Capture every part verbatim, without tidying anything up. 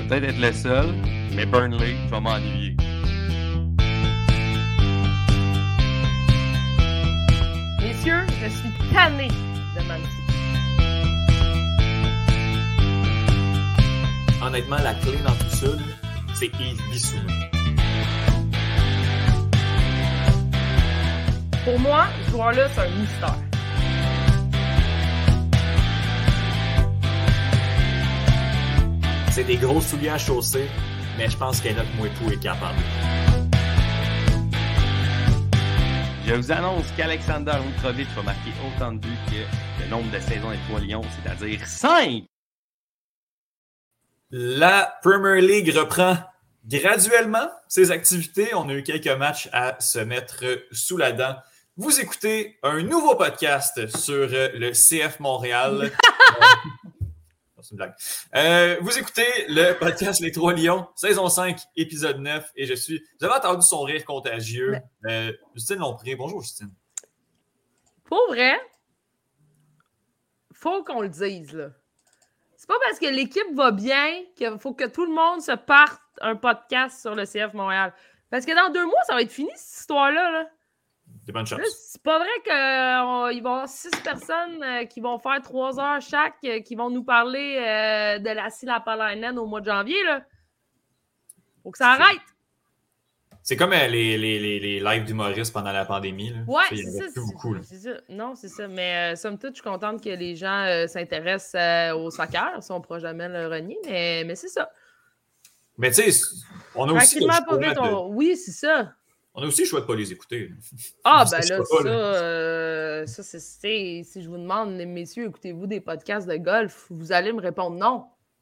peut-être être le seul, mais Burnley, je vais m'ennuyer. Messieurs, je suis tanné de Man City. Honnêtement, la clé dans tout ça, là, c'est Yves Bissouma. Pour moi, ce joueur-là, c'est un mystère. C'est des gros souliers à chausser, mais je pense qu'Enoch Mwepu est capable. Je vous annonce qu'Alexander Mitrovic va marquer autant de buts que le nombre de saisons des Trois Lions, c'est-à-dire cinq! La Premier League reprend graduellement ses activités. On a eu quelques matchs à se mettre sous la dent. Vous écoutez un nouveau podcast sur le C F Montréal. C'est une blague. Euh, vous écoutez le podcast Les Trois Lions, saison cinq, épisode neuf, et je suis... Vous avez entendu son rire contagieux. Euh, Justine Lompré. Bonjour, Justine. Pour vrai, faut qu'on le dise, là. C'est pas parce que l'équipe va bien qu'il faut que tout le monde se parte un podcast sur le C F Montréal. Parce que dans deux mois, ça va être fini, cette histoire-là, là. Des bonnes chances. Là, c'est pas vrai qu'il va y avoir six personnes euh, qui vont faire trois heures chaque, euh, qui vont nous parler euh, de la Silapalainen au mois de janvier, là. Faut que ça arrête. C'est comme euh, les, les, les, les lives d'humoristes pendant la pandémie. Là. Ouais, ça, c'est ça. plus beaucoup, là. C'est ça. Non, c'est ça. Mais euh, somme toute, je suis contente que les gens euh, s'intéressent euh, au soccer. Ça, on ne pourra jamais le renier, mais, mais c'est ça. Mais tu sais, on a aussi le Tranquillement, pas choix vite, de... on... Oui, c'est ça. On a aussi le choix de ne pas les écouter. Ah, ben Ça, là, pas, ça, là. euh, ça c'est, c'est... Si je vous demande, les messieurs, écoutez-vous des podcasts de golf, vous allez me répondre non.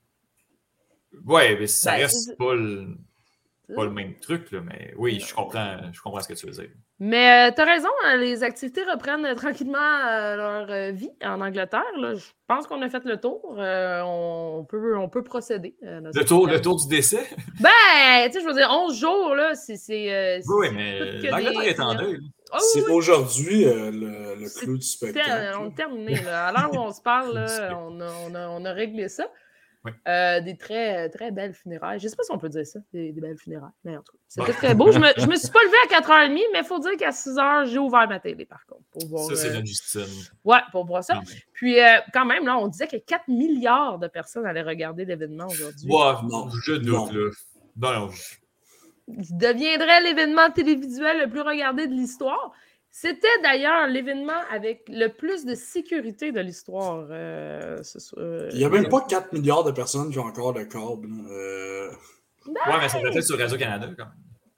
Ouais, mais ça Ben, reste c'est- pas le... pas le même truc, là, mais oui, je comprends, je comprends ce que tu veux dire. Mais euh, t'as raison, hein, les activités reprennent euh, tranquillement euh, leur euh, vie en Angleterre. Là. Je pense qu'on a fait le tour. Euh, on, peut, on peut procéder. euh, dans Le cette tour, le période. tour du décès? Ben, tu sais, je veux dire, onze jours, là, c'est... c'est, euh, c'est Oui, c'est mais tout que l'Angleterre des- est en deuil. là. Ah, oui, C'est oui, aujourd'hui euh, le, le C'est clou du ter- spectacle. on est terminé. Là. À l'heure où on se parle, là, on, a, on, a, on a réglé ça. Oui. Euh, des très, très belles funérailles. Je ne sais pas si on peut dire ça, des, des belles funérailles. Mais en tout cas, c'était Ouais. très beau. Je me, je me suis pas levée à quatre heures trente, mais il faut dire qu'à six heures, j'ai ouvert ma télé, par contre. Pour voir, Ça, c'est euh, notre Justine. Ouais, pour voir ça. Quand même. Puis, euh, quand même, là, on disait que quatre milliards de personnes allaient regarder l'événement aujourd'hui. Ouais, Non. je doute, Non. là. Non, non. je- Il deviendrait l'événement télévisuel le plus regardé de l'histoire. C'était d'ailleurs l'événement avec le plus de sécurité de l'histoire. euh, ce- euh, Il n'y a même pas quatre milliards de personnes qui ont encore le câble. Euh, Ouais, mais ça peut être sur Radio-Canada, quand même.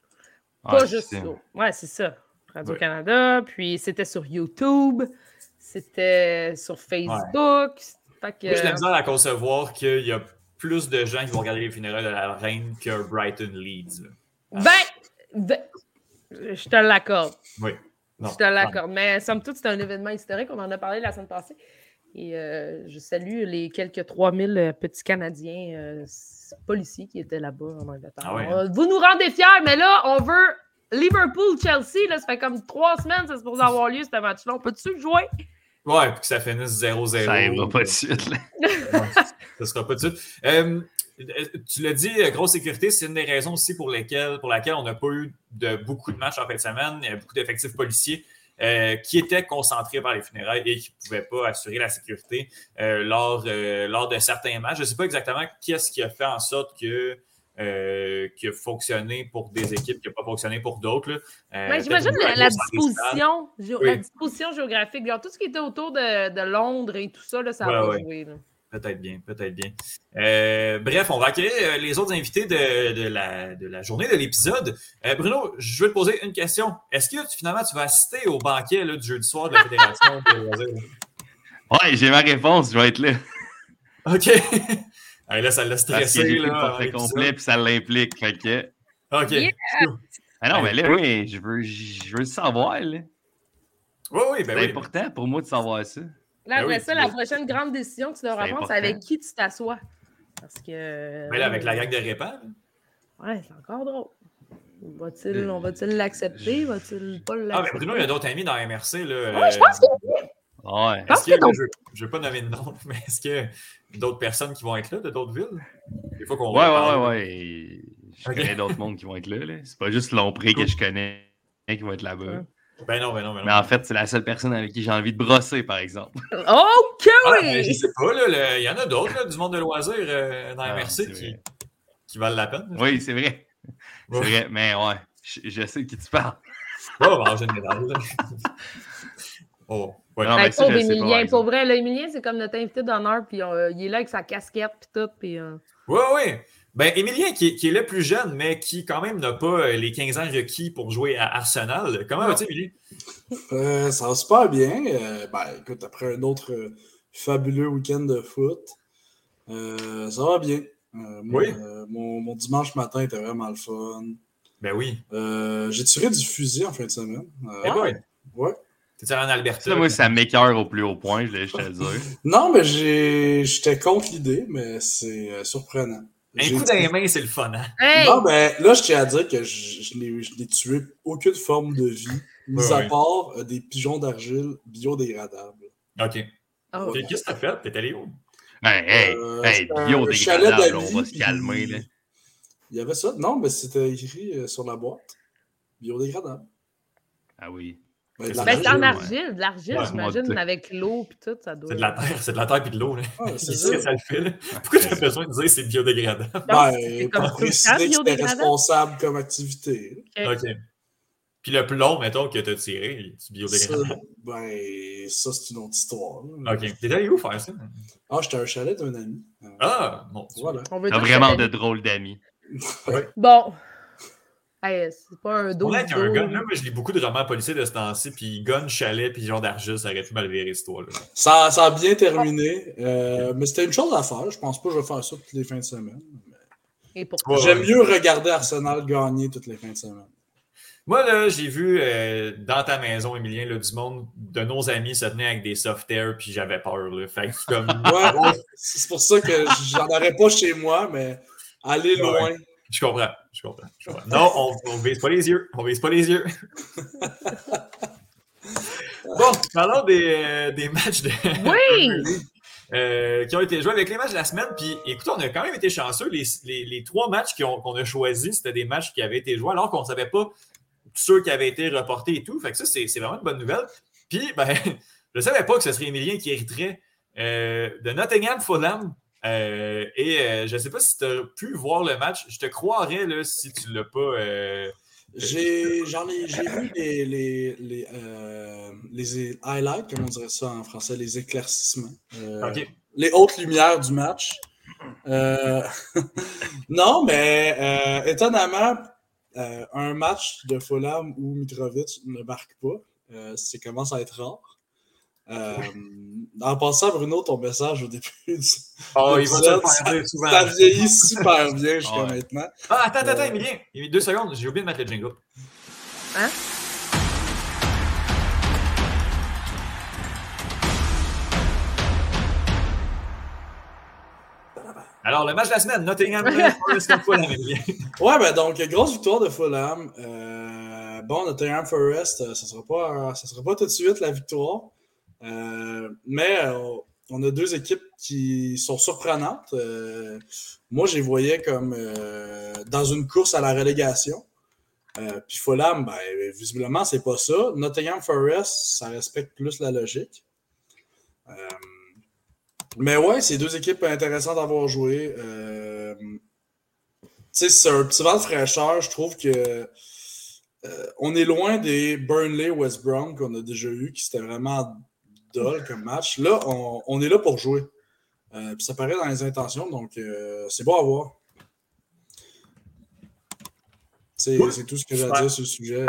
Pas Ouais, juste c'est- ça. Ouais, c'est ça. Radio-Canada, puis c'était sur YouTube, c'était sur Facebook. Fait que, Moi, j'ai de la misère à concevoir qu'il y a plus de gens qui vont regarder les funérailles de la reine que Brighton Leeds. là. ben, ben, je te l'accorde. Oui. Non. Je te l'accorde. Mais somme toute, c'est un événement historique. On en a parlé la semaine passée. Et euh, je salue les quelques trois mille petits Canadiens euh, policiers qui étaient là-bas en Angleterre. Ah ouais, hein? Euh, Vous nous rendez fiers, mais là, on veut Liverpool-Chelsea. Là, ça fait comme trois semaines que c'est supposé avoir lieu, ce match-là. On peut-tu le jouer? Ouais, puis que ça finisse zéro zéro. Ça n'arrivera pas de suite. Là. Ouais, ça sera pas tout de suite. Euh, tu l'as dit, grosse sécurité, c'est une des raisons aussi pour lesquelles, pour laquelle on n'a pas eu de, beaucoup de matchs en fin de semaine. Il y a beaucoup d'effectifs policiers euh, qui étaient concentrés par les funérailles et qui ne pouvaient pas assurer la sécurité euh, lors, euh, lors de certains matchs. Je ne sais pas exactement qu'est-ce qui a fait en sorte que euh, qui a fonctionné pour des équipes qui n'ont pas fonctionné pour d'autres. là. Euh, Ben, j'imagine peut-être la, la une grosse dans les stades. disposition, gé- Oui. la disposition géographique. Genre, tout ce qui était autour de, de Londres et tout ça, là, ça a Ouais, pas ouais. joué. Là. Peut-être bien, peut-être bien. Euh, bref, on va accueillir euh, les autres invités de, de, la, de la journée de l'épisode. Euh, Bruno, je veux te poser une question. Est-ce que tu, finalement tu vas assister au banquet là, du jeudi soir de la Fédération de loisirs? Ouais, j'ai ma réponse, je vais être là. OK. Ah, là, ça l'a Parce que stressé. j'ai pris là, le avant portrait l'épisode. complet, puis ça l'implique. Fait que... OK. Yeah. Ah non, mais là, oui, je veux, je veux le savoir. Là. Oui, oui, ben C'est oui. important pour moi de savoir ça. Là, Ben après oui, ça, puis la là- prochaine grande décision que tu devras C'est prendre, c'est important. avec qui tu t'assois. Parce que. Ben là, avec la gang de Répand. Ouais, c'est encore drôle. Va-t-il, on va-t-il l'accepter? Va-t-il pas Ah, ben l'accepter? Bruno, il y a d'autres amis dans M R C. Là, Ouais, je pense que Ouais. pense Est-ce que, que non. je ne veux pas nommer de nom, mais est-ce qu'il y a d'autres personnes qui vont être là, de d'autres villes? Des fois qu'on Ouais, va ouais, ouais, ouais. Je okay. connais d'autres mondes qui vont être là. là. C'est pas juste Lompré que je connais qui vont être là-bas. Ben non, ben non, ben non. Mais en fait, c'est la seule personne avec qui j'ai envie de brosser, par exemple. OK! Ah, ben, je sais pas, là, le... il y en a d'autres là, du monde de loisirs euh, dans Ah, M R C qui... qui valent la peine. Là. Oui, c'est vrai. Ouais. C'est vrai, mais ouais, je, je sais de qui tu parles. Ouais, en général. oh, ouais. Non, mais ça, pauvre Émilien, pour vrai, là, Émilien, c'est comme notre invité d'honneur, puis euh, il est là avec sa casquette, puis tout, puis... Euh... Oui, oui. Ben, Émilien, qui, qui est le plus jeune, mais qui, quand même, n'a pas les quinze ans requis pour jouer à Arsenal. Comment vas-tu, Émilien? Euh, ça va super bien. Euh, ben, écoute, après un autre euh, fabuleux week-end de foot, euh, ça va bien. Euh, moi, oui. Euh, mon, mon dimanche matin était vraiment le fun. Ben oui. Euh, j'ai tiré du fusil en fin de semaine. Euh, eh boy. Ouais. T'es en Alberta. Ça, moi, ça m'écœure au plus haut point, je voulais juste te le dire. Non, mais j'ai... j'étais contre l'idée, mais c'est euh, surprenant. Un j'ai coup dans les mains, c'est le fun, hein? Hey! Non, ben là, je tiens à dire que je, je, n'ai, je n'ai tué aucune forme de vie, mis ouais, à ouais. part euh, des pigeons d'argile biodégradables. OK. Oh. Qu'est-ce que t'as fait? T'es allé où? Ben, hey, Euh, hey, c'est un biodégradable, chalet d'amis, on va se puis calmer, là. Il y avait ça? Non, mais c'était écrit euh, sur la boîte. Biodégradable. Ah oui. Ben, de Ben, l'argile, c'est en ouais. argile, de l'argile, Ouais, j'imagine, moi, avec l'eau, puis tout, ça doit... C'est de la terre, c'est de la terre puis de l'eau, là. Ouais, c'est C'est ça. ça le fait, là. Pourquoi t'as besoin de dire c'est biodégradable? Non, Ben, c'est comme pour tout le préciser temps que c'était biodégradable. responsable comme activité. OK. Puis le plomb, mettons, que t'as tiré, c'est Ça, biodégradable. ben, ça, c'est une autre histoire. Là. OK. T'es allé où faire ça? Ah, j'étais à un chalet d'un ami. Euh, Ah, bon. Voilà. On veut T'as tous vraiment cette de année. drôles d'amis. Bon. Hey, c'est pas un dos. On avec un dos. gun, là, moi je lis beaucoup de romans policiers de ce temps-ci, puis gun, chalet, puis genre d'argile, ça aurait pu mal virer cette histoire-là. Ça, ça a bien terminé, euh, mais c'était une chose à faire. Je pense pas que je vais faire ça toutes les fins de semaine. Et pour Ouais, J'aime ouais. mieux regarder Arsenal gagner toutes les fins de semaine. Moi, là, j'ai vu euh, dans ta maison, Emilien, là, du monde de nos amis se tenir avec des soft air, puis j'avais peur. Là. Fait que comme. Ouais, ouais. C'est pour ça que j'en aurais pas chez moi, mais aller Ouais. loin. Je comprends, je comprends, je comprends. Non, on, on vise pas les yeux. On vise pas les yeux. Bon, parlons des, euh, des matchs de. Oui! Euh, qui ont été joués avec les matchs de la semaine. Puis écoute, on a quand même été chanceux. Les, les, les trois matchs qu'on, qu'on a choisis, c'était des matchs qui avaient été joués alors qu'on ne savait pas tous ceux qui avaient été reportés et tout. Fait que ça, c'est, c'est vraiment une bonne nouvelle. Puis, ben, je ne savais pas que ce serait Émilien qui hériterait euh, de Nottingham Fulham. Euh, et euh, je ne sais pas si tu as pu voir le match. Je te croirais là, si tu ne l'as pas. Euh, J'ai, j'en ai, j'ai vu les, les, les, euh, les highlights, comme on dirait ça en français, les éclaircissements. Euh, OK. Les hautes lumières du match. Euh, non, mais euh, étonnamment, euh, un match de Fulham où Mitrovic ne marque pas, euh, ça commence à être rare. Euh, en passant, Bruno, ton message au début du Oh, il va te le ça, faire dire souvent. ça vieillit super bien jusqu'à Ouais. maintenant. Ah, attends, attends, attends, Euh, Émilien. Il y a deux secondes, j'ai oublié de mettre le jingle. Hein? Alors, le match de la semaine, Nottingham Forest contre Fulham, Émilien. Ouais, ben donc, grosse victoire de Fulham. Euh, bon, Nottingham Forest, euh, ça ne sera, pas, ça sera pas tout de suite la victoire. Euh, mais euh, on a deux équipes qui sont surprenantes. Euh, moi, je les voyais comme euh, dans une course à la relégation. Euh, Puis Fulham, ben, visiblement, c'est pas ça. Nottingham Forest, ça respecte plus la logique. Euh, mais ouais, c'est deux équipes intéressantes à avoir joué. Euh, tu sais, c'est un petit vent de fraîcheur. Je trouve que euh, on est loin des Burnley West Brom qu'on a déjà eu, qui c'était vraiment dull comme match. Là, on, on est là pour jouer. Euh, puis ça paraît dans les intentions, donc euh, c'est beau à voir. C'est, c'est tout ce que j'ai à dire sur le sujet.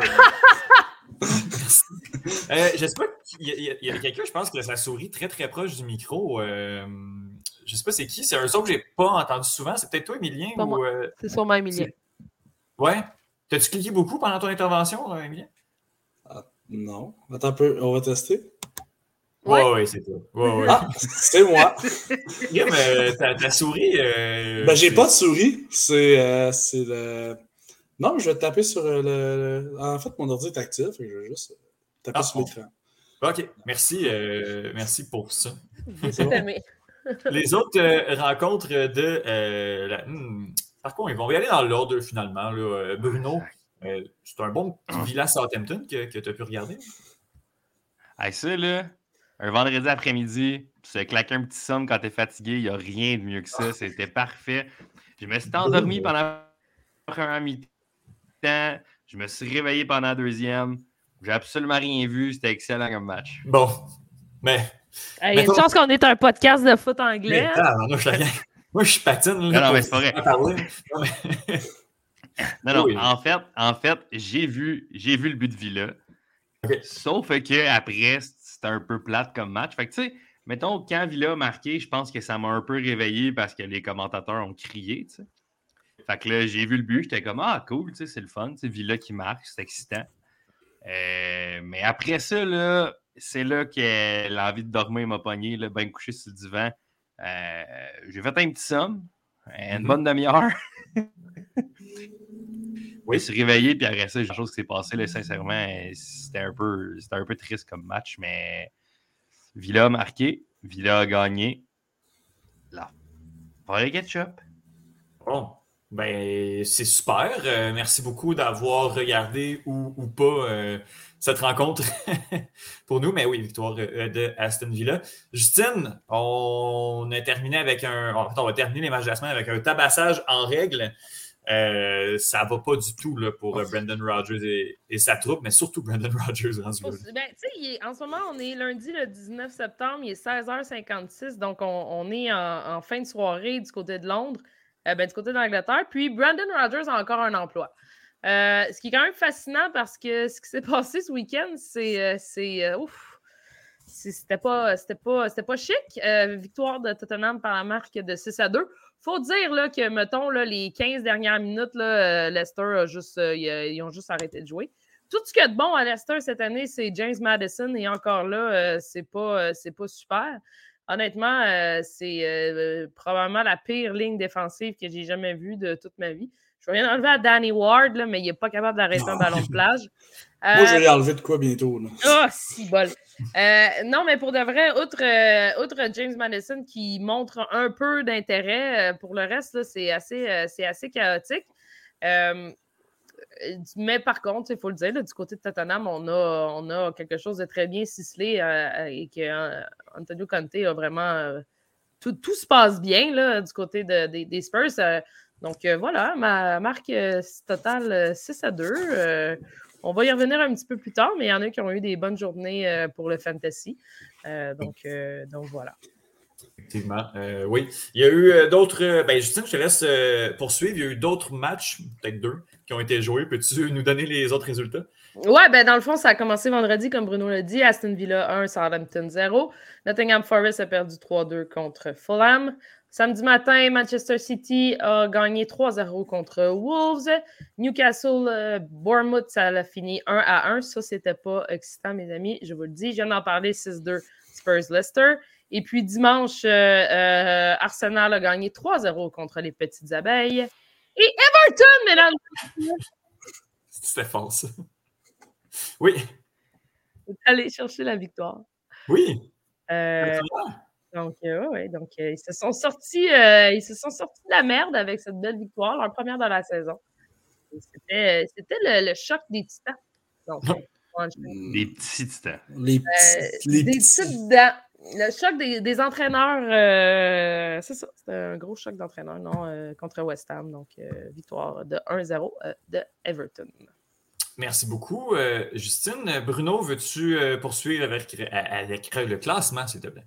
Euh, je sais pas, il y, a, il y a quelqu'un, je pense, que sa souris très très proche du micro. Euh, je sais pas c'est qui, c'est un son que j'ai pas entendu souvent. C'est peut-être toi, Émilien? Pas ou, moi. euh, C'est sûrement Émilien. c'est- Ouais. T'as-tu cliqué beaucoup pendant ton intervention, euh, Émilien? Ah, non. Attends un peu, on va tester. Ouais, Ouais. ouais, c'est toi. Ouais, ouais. Ah, c'est moi. Yeah, mais ta, ta souris. Euh, Ben, j'ai c'est- pas de souris. C'est, euh, c'est le. Non, mais je vais taper sur le. le- En fait, mon ordi est actif. Fait que je vais juste taper Ah, sur bon. l'écran. Ok, merci, euh, merci pour ça. J'ai tout aimé. Les autres euh, rencontres de... Euh, la... hmm, par contre, ils vont y aller dans l'ordre finalement. Là. Bruno, euh, c'est un bon petit Villa Southampton que, que tu as pu regarder. Hey, ça, là, un vendredi après-midi, tu te claques un petit somme quand t'es fatigué, il n'y a rien de mieux que ça. C'était parfait. Je me suis endormi pendant la première mi-temps. Je me suis réveillé pendant la deuxième. J'ai absolument rien vu. C'était excellent comme match. Bon, mais... Il y a une chance qu'on est un podcast de foot anglais. Mais, ah, non, je, moi, je patine. Là, non, non, mais c'est pas vrai. Non, mais... non, non, oui. en fait, en fait j'ai vu, j'ai vu le but de Villa. Okay. Sauf qu'après, c'était un peu plate comme match. Fait que, tu sais, mettons, quand Villa a marqué, je pense que ça m'a un peu réveillé parce que les commentateurs ont crié, tu sais. Fait que là, j'ai vu le but, j'étais comme, ah, cool, tu sais, c'est le fun, tu sais, Villa qui marque, c'est excitant. Euh, mais après ça, là, c'est là que l'envie de dormir m'a pogné, là, bien couché sur le divan. Euh, j'ai fait un petit somme, une mm-hmm. bonne demi-heure. Oui, je suis réveillé, puis après ça, j'ai chose qui s'est passé, là, sincèrement, c'était un peu, c'était un peu triste comme match, mais Villa a marqué, Villa a gagné. Là, pas les ketchup. Bon, ben c'est super. Euh, merci beaucoup d'avoir regardé ou, ou pas euh, cette rencontre pour nous. Mais oui, victoire euh, de Aston Villa. Justine, on a terminé avec un. On va terminer les matchs de la semaine avec un tabassage en règle. Euh, ça va pas du tout là, pour euh, Brendan Rodgers et, et sa troupe, mais surtout Brendan Rodgers. Ben, en ce moment, on est lundi le dix-neuf septembre, il est seize heures cinquante-six, donc on, on est en, en fin de soirée du côté de Londres, euh, ben, du côté d'Angleterre. Puis Brendan Rodgers a encore un emploi. Euh, ce qui est quand même fascinant parce que ce qui s'est passé ce week-end, c'est. Euh, c'est euh, ouf! C'était pas, c'était pas, c'était pas chic. Euh, victoire de Tottenham par la marque de six à deux. Faut dire là, que, mettons, là, les quinze dernières minutes, là, euh, Leicester a juste, euh, ils ont juste arrêté de jouer. Tout ce qu'il y a de bon à Leicester cette année, c'est James Maddison. Et encore là, euh, c'est pas, euh, c'est pas super. Honnêtement, euh, c'est euh, probablement la pire ligne défensive que j'ai jamais vue de toute ma vie. Je vais rien enlever à Danny Ward, là, mais il n'est pas capable d'arrêter non. un ballon de plage. Euh, Moi, je vais lui enlever de quoi bientôt. Ah, oh, si bol. Euh, non, mais pour de vrai, outre, euh, outre James Maddison qui montre un peu d'intérêt, euh, pour le reste, là, c'est, assez, euh, c'est assez chaotique. Euh, mais par contre, il faut le dire, là, du côté de Tottenham, on a, on a quelque chose de très bien ciselé euh, et que euh, Antonio Conte a vraiment... Euh, tout, tout se passe bien là, du côté de, de, des Spurs. Euh, donc euh, voilà, ma marque euh, totale euh, six à deux. Euh, on va y revenir un petit peu plus tard, mais il y en a qui ont eu des bonnes journées euh, pour le fantasy. Euh, donc, euh, donc voilà. Effectivement, euh, oui. Il y a eu euh, d'autres... Euh, ben Justine, je te laisse euh, poursuivre. Il y a eu d'autres matchs, peut-être deux, qui ont été joués. Peux-tu nous donner les autres résultats? Oui, ben dans le fond, ça a commencé vendredi, comme Bruno l'a dit. Aston Villa un, Southampton zéro. Nottingham Forest a perdu trois deux contre Fulham. Samedi matin, Manchester City a gagné trois zéro contre Wolves. Newcastle, euh, Bournemouth, ça a fini un à un. Ça, c'était pas excitant, mes amis. Je vous le dis. Je viens d'en parler, six deux Spurs-Leicester. Et puis dimanche, euh, euh, Arsenal a gagné trois zéro contre les Petites Abeilles. Et Everton, mesdames! C'était fort, ça. Oui. Allez chercher la victoire. Oui. Euh, donc, euh, ouais, donc euh, ils se sont sortis, euh, ils se sont sortis de la merde avec cette belle victoire, leur première de la saison. Et c'était, c'était le, le choc des Titans. Donc, euh, des petits Titans. Les petits, euh, les des petits. Titans. Le choc des, des entraîneurs, euh, c'est ça, c'était un gros choc d'entraîneurs, non, euh, contre West Ham. Donc, euh, victoire de un zéro euh, de Everton. Merci beaucoup, euh, Justine. Bruno, veux-tu euh, poursuivre avec, avec le classement, s'il te plaît?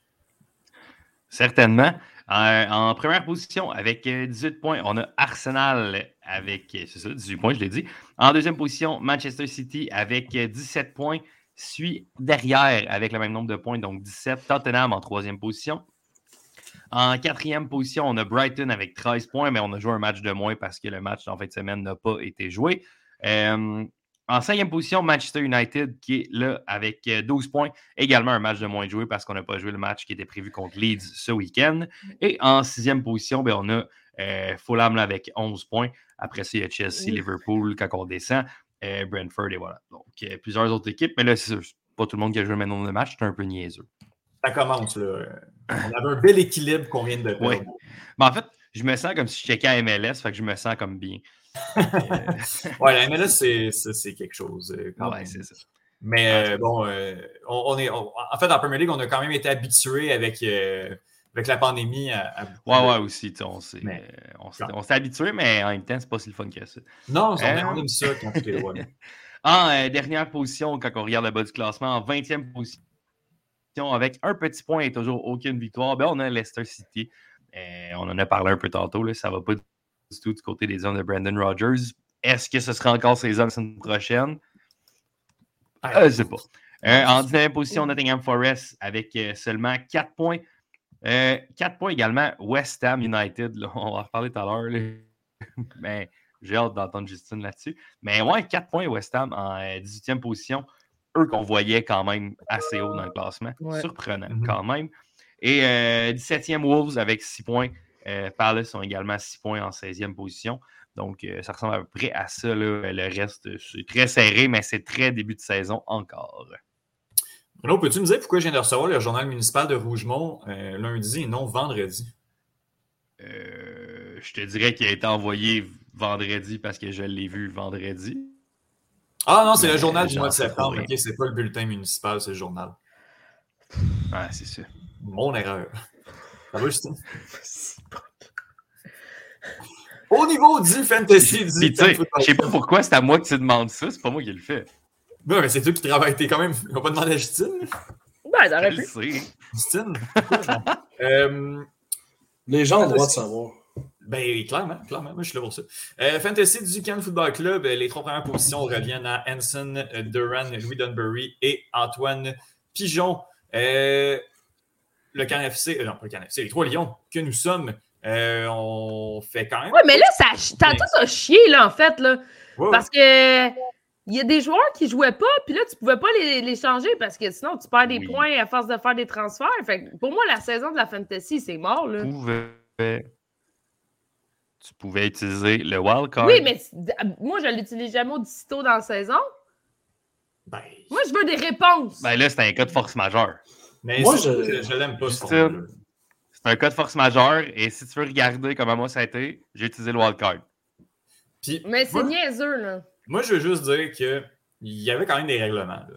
Certainement. Euh, en première position, avec dix-huit points, on a Arsenal avec, c'est ça, dix-huit points, je l'ai dit. En deuxième position, Manchester City avec dix-sept points, suit derrière avec le même nombre de points, donc dix-sept. Tottenham en troisième position. En quatrième position, on a Brighton avec treize points, mais on a joué un match de moins parce que le match en fin de semaine n'a pas été joué. Euh, en cinquième position, Manchester United qui est là avec douze points. Également un match de moins joué parce qu'on n'a pas joué le match qui était prévu contre Leeds ce week-end. Et en sixième position, ben, on a euh, Fulham là, avec onze points. Après ça, il y a Chelsea, oui. Liverpool quand on descend. Euh, Brentford et voilà. Donc, euh, plusieurs autres équipes. Mais là, c'est pas tout le monde qui a joué le même nombre de matchs. C'est un peu niaiseux. Ça commence, là. On avait un bel équilibre qu'on vient de perdre. Oui. Mais en fait, je me sens comme si je checkais à M L S, fait que je me sens comme bien. Ouais, la M L S, c'est, c'est, c'est quelque chose. Quand ouais, même. c'est ça. Mais euh, bon, euh, on, on est, on, en fait, en Premier League, on a quand même été habitués avec, euh, avec la pandémie à, à Ouais, de... ouais, aussi. On s'est, mais, euh, on, s'est, on s'est habitué, mais en même temps, c'est pas si le fun que ça. Non, on, euh... on aime ça quand tout est loin. En euh, dernière position, quand on regarde le bas du classement, en vingtième position, avec un petit point et toujours aucune victoire, ben, on a Leicester City. Euh, on en a parlé un peu tantôt, là, ça ne va pas du tout du côté des hommes de Brendan Rodgers. Est-ce que ce sera encore ces hommes la semaine prochaine? Euh, je ne sais pas. Euh, en dix-neuvième position, Nottingham Forest avec euh, seulement quatre points. Euh, quatre points également, West Ham United. Là, on va en reparler tout à l'heure. Là. Mais j'ai hâte d'entendre Justine là-dessus. Mais ouais, quatre points West Ham en euh, dix-huitième position. Eux qu'on voyait quand même assez haut dans le classement. Ouais. Surprenant mm-hmm. quand même. Et euh, dix-septième Wolves avec six points. Euh, Palace ont également six points en seizième position. Donc, euh, ça ressemble à peu près à ça. Là. Le reste, c'est très serré, mais c'est très début de saison encore. Bruno, peux-tu me dire pourquoi je viens de recevoir le journal municipal de Rougemont euh, lundi et non vendredi? Euh, je te dirais qu'il a été envoyé vendredi parce que je l'ai vu vendredi. Ah non, c'est mais le journal du mois de septembre. Okay, c'est pas le bulletin municipal, c'est le journal. Ah, c'est ça. Mon erreur. Ça va, Justine? Au niveau du fantasy, du Puis, je sais pas pourquoi c'est à moi que tu demandes ça, c'est pas moi qui le fais. Non, mais c'est toi qui travailles. T'es quand même. On va pas demander à Justine. Ben, t'aurais pu. Justine. euh... Les gens ont le droit de savoir. Ben, clairement, clairement. Moi, je suis là pour ça. Euh, fantasy du Cannes Football Club. Les trois premières positions reviennent à Hanson, Duran, Louis Dunbury et Antoine Pigeon. Euh... Le Cannes F C, euh, non, pas le Cannes F C, les trois Lions que nous sommes, euh, on fait quand même. Ouais, mais là, ça, t'as tout ça chier, là, en fait, là. Ouais, parce que il y a des joueurs qui jouaient pas, puis là, tu pouvais pas les, les changer parce que sinon, tu perds des oui. points à force de faire des transferts. Fait que pour moi, la saison de la fantasy, c'est mort, là. Tu pouvais, tu pouvais utiliser le wildcard. Oui, mais moi, je l'utilise jamais aussitôt dans la saison. Ben... Moi, je veux des réponses. Ben là, c'est un cas de force majeure. Mais moi, je, je, je l'aime pas, ce format-là. C'est un cas de force majeure, et si tu veux regarder comment moi ça a été, j'ai utilisé le wildcard. Puis, mais c'est moi, niaiseux, là. Moi, je veux juste dire qu'il y avait quand même des règlements. Là.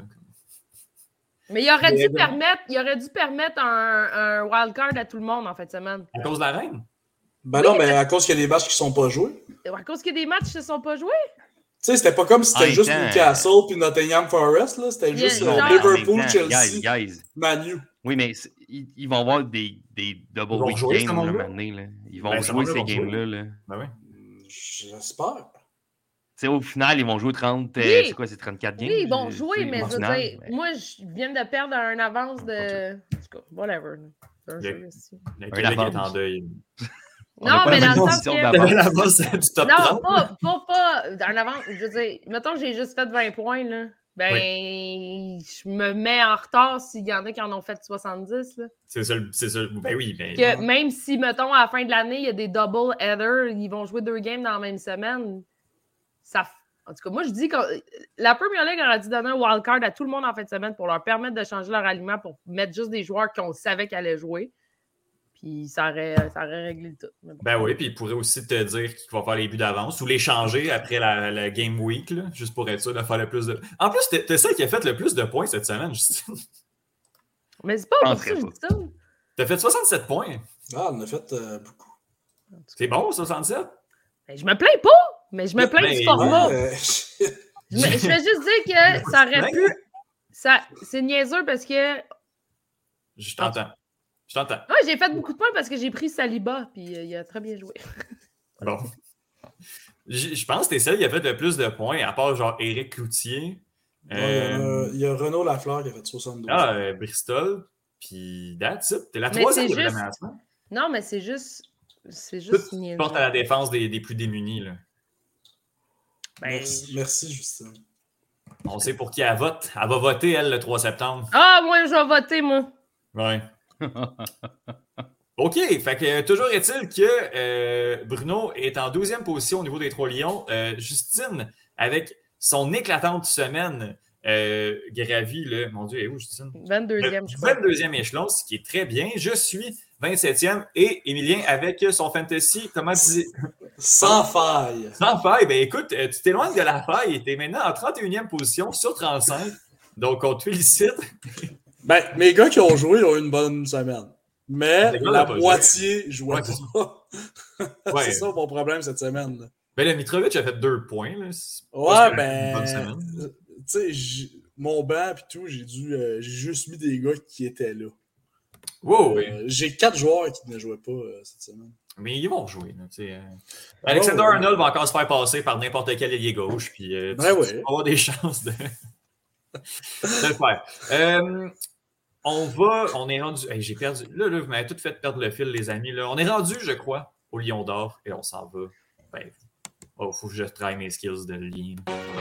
Mais il aurait, dû permettre, il aurait dû permettre un, un wildcard à tout le monde en fin de semaine. À cause de la reine? Ben oui, non, mais à cause qu'il y a des matchs qui ne sont pas joués. À cause qu'il y a des matchs qui ne sont pas joués? Tu sais, c'était pas comme si c'était ah, juste Newcastle puis Nottingham Forest, là. C'était juste euh, genre... Liverpool, temps, Chelsea, guys, guys. Manu. Oui, mais ils, ils vont avoir des, des double week games, là, mané, là. Ils vont ben, jouer ces games-là, là. Ben oui. J'espère. Tu sais, au final, ils vont jouer trente... Oui. Euh, c'est quoi, c'est trente-quatre games? Oui, ils vont jouer, mais je veux dire, mais... moi, je viens de perdre un avance de... En tout cas, whatever. Un jeu ici. Le Québec est en deuil. Non, mais dans le sens que... du top non, pas, pas, pas en avant. Je veux dire, mettons que j'ai juste fait vingt points, là. Ben, oui. Je me mets en retard s'il y en a qui en ont fait soixante-dix, là. C'est ça, c'est ça. Ben oui, ben... Que même si, mettons, à la fin de l'année, il y a des double headers, ils vont jouer deux games dans la même semaine, ça... En tout cas, moi, je dis que la Premier League aurait dû donner un wildcard à tout le monde en fin de semaine pour leur permettre de changer leur aliment, pour mettre juste des joueurs qu'on savait qu'ils allaient jouer. Puis ça aurait, ça aurait réglé le tout. Bon. Ben oui, puis il pourrait aussi te dire qu'il va faire les buts d'avance ou les changer après la, la game week, là, juste pour être sûr de faire le plus de... En plus, t'es, t'es celle qui a fait le plus de points cette semaine, Justine. Mais c'est pas pour ça que je dis ça. T'as fait soixante-sept points. Ah, on a fait euh, beaucoup. C'est bon, soixante-sept? Ben, je me plains pas, mais je me plains ben, du format. Euh... je, me, je vais juste dire que ça aurait pu... Ça, c'est niaiseux parce que... Je t'entends. Je t'entends. Oui, j'ai fait beaucoup de points parce que j'ai pris Saliba, puis euh, il a très bien joué. Bon. Je, je pense que t'es celle qui a fait le plus de points, à part genre Éric Cloutier. Ouais, euh... il y a Renaud Lafleur qui a fait soixante-douze. Ah, euh, Bristol. Puis that's it. T'es la troisième de juste... l'amassement. Non, mais c'est juste... C'est juste... Tu portes à la défense des, des plus démunis, là. Ben, merci, je... merci, Justine. On sait pour qui elle vote. Elle va voter, elle, le trois septembre. Ah, moi, je vais voter, moi. Ouais. OK, fait que toujours est-il que euh, Bruno est en douzième position au niveau des trois Lions. Euh, Justine, avec son éclatante semaine, euh, gravi, là, mon Dieu, est où, Justine? vingt-deuxième, je crois. vingt-deuxième échelon, ce qui est très bien. Je suis vingt-septième et Émilien avec son fantasy, comment tu dis? Sans faille. Sans faille. Ben écoute, tu t'éloignes de la faille. Tu es maintenant en trente et unième position sur trente-cinq. Donc, on te félicite. Ben, mes gars qui ont joué ont eu une bonne semaine. Mais la moitié jouait ouais, pas. C'est ouais. ça mon problème cette semaine. Là. Ben, le Mitrovic a fait deux points. Là. Ouais, ben. Tu sais, mon banc et tout, j'ai dû. Euh, j'ai juste mis des gars qui étaient là. Wow, euh, oui. J'ai quatre joueurs qui ne jouaient pas euh, cette semaine. Mais ils vont jouer. Là, euh... Alexander oh, Arnold ouais. va encore se faire passer par n'importe quel ailier gauche. Puis, euh, ben tu, ouais. tu vas avoir des chances de, de le faire. Euh, on va. On est rendu. Hey, j'ai perdu. Là, là, vous m'avez tout fait perdre le fil, les amis. Là. On est rendu, je crois, au Lion d'Or et on s'en va. Ben, oh, faut que je travaille mes skills de lien.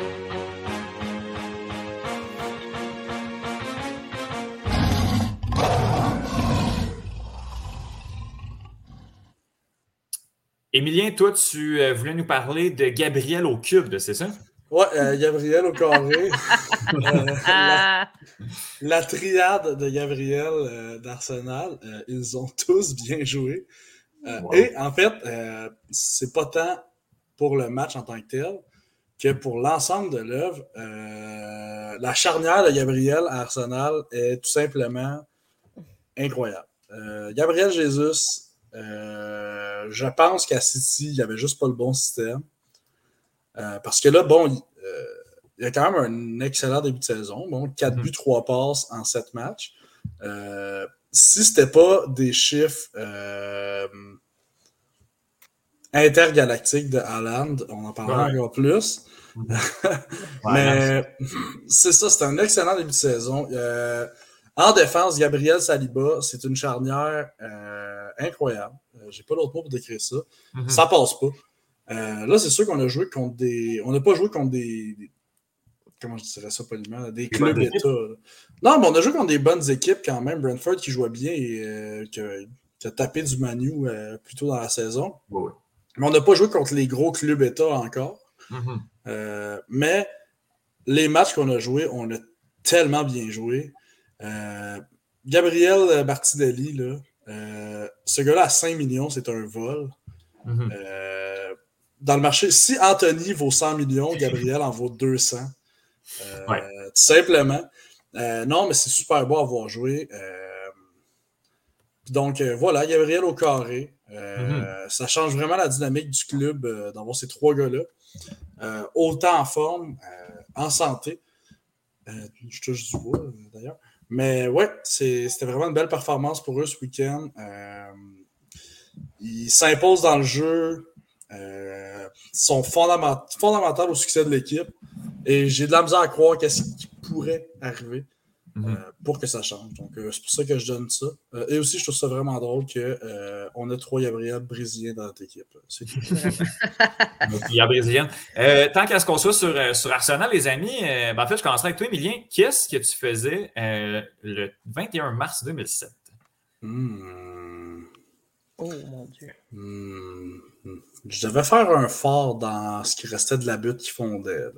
Émilien, toi, tu euh, voulais nous parler de Gabriel au cube, c'est ça? Ouais, euh, Gabriel au carré. euh, la, la triade de Gabriel euh, d'Arsenal, euh, ils ont tous bien joué. Euh, wow. Et en fait, euh, c'est pas tant pour le match en tant que tel que pour l'ensemble de l'œuvre. Euh, la charnière de Gabriel à Arsenal est tout simplement incroyable. Euh, Gabriel Jesus... Euh, je pense qu'à City, il n'y avait juste pas le bon système. Euh, parce que là, bon, il, euh, il y a quand même un excellent début de saison. Bon, quatre buts, trois passes en sept matchs. Euh, si c'était pas des chiffres euh, intergalactiques de Haaland, on en parlera ouais. encore plus. Mais ouais, c'est ça, c'est un excellent début de saison. Euh, En défense, Gabriel Saliba, c'est une charnière euh, incroyable. Euh, j'ai pas d'autre mot pour décrire ça. Mm-hmm. Ça passe pas. Euh, là, c'est sûr qu'on a joué contre des. On n'a pas joué contre des. des... Comment je dirais ça poliment? Des clubs État. Non, mais on a joué contre des bonnes équipes quand même. Brentford qui jouait bien et euh, qui, a, qui a tapé du Manu euh, plus tôt dans la saison. Ouais. Mais on n'a pas joué contre les gros clubs État encore. Mm-hmm. Euh, mais les matchs qu'on a joués, on a tellement bien joué. Euh, Gabriel Martinelli, là, euh, ce gars-là à cinq millions, c'est un vol. Mm-hmm. Euh, dans le marché, si Anthony vaut cent millions, Gabriel en vaut deux cents. Euh, ouais. Tout simplement. Euh, non, mais c'est super beau à avoir joué. Euh, donc, euh, voilà, Gabriel au carré. Euh, mm-hmm. Ça change vraiment la dynamique du club euh, d'avoir ces trois gars-là. Euh, autant en forme, euh, en santé. Euh, je touche du bois, d'ailleurs. Mais ouais, c'est, c'était vraiment une belle performance pour eux ce week-end. Euh, ils s'imposent dans le jeu. Euh, ils sont fondament- fondamentaux au succès de l'équipe. Et j'ai de la misère à croire qu'est-ce qui pourrait arriver mm-hmm. euh, pour que ça change. Donc, euh, c'est pour ça que je donne ça. Euh, et aussi, je trouve ça vraiment drôle qu'on euh, ait trois Gabriel brésiliens dans notre équipe. C'est Il y a brésilienne. Euh, tant qu'à ce qu'on soit sur, euh, sur Arsenal, les amis, euh, ben en fait, je commencerai avec toi, Émilien. Qu'est-ce que tu faisais euh, le vingt et un mars deux mille sept? Hmm. Oh mon Dieu. Hmm. Je devais faire un fort dans ce qui restait de la butte qui fondait. Là.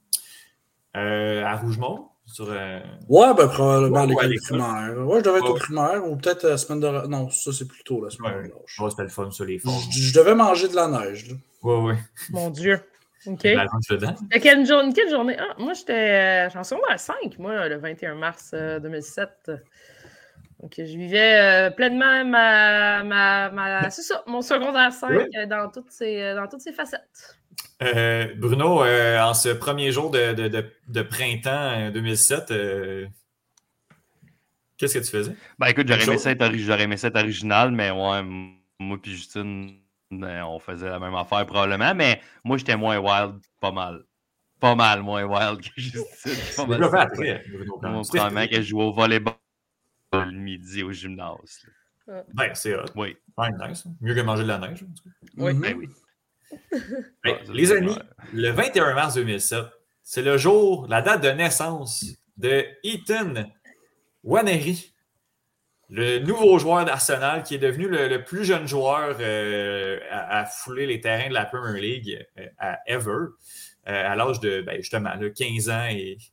Euh, à Rougemont? Sur, euh... Ouais, ben probablement ouais, à l'école primaire. Ouais, je devais être ouais. au primaire ou peut-être la semaine de... Non, ça c'est plus tôt la semaine ouais. de relâche. Ouais, c'était le fun sur les formes. Je, je devais manger de la neige. Là. Ouais, ouais. Mon Dieu. OK. De quelle, journée, quelle journée? Ah, moi, j'étais en secondaire cinq, moi, le vingt et un mars deux mille sept. Donc, je vivais euh, pleinement ma, ma, ma... C'est ça, mon secondaire cinq oui. dans, toutes ses, dans toutes ses facettes. Euh, Bruno, euh, en ce premier jour de, de, de, de printemps deux mille sept, euh, qu'est-ce que tu faisais? Ben écoute, j'aurais aimé, ça être, j'aurais aimé ça être original, mais ouais, moi et Justine, on faisait la même affaire probablement, mais moi j'étais moins wild, pas mal. Pas mal moins wild que Justine. Pas mal fait après, Bruno. Moi, probablement que je jouais au volleyball le midi au gymnase. Là. Ben, c'est hot. Oui. Ouais, nice. Mieux que manger de la neige. Oui, mm-hmm. ben oui. Ben, ah, les amis, le vingt et un mars deux mille sept, c'est le jour, la date de naissance de Ethan Nwaneri, le nouveau joueur d'Arsenal qui est devenu le, le plus jeune joueur euh, à, à fouler les terrains de la Premier League euh, à ever, euh, à l'âge de ben, justement là, quinze ans et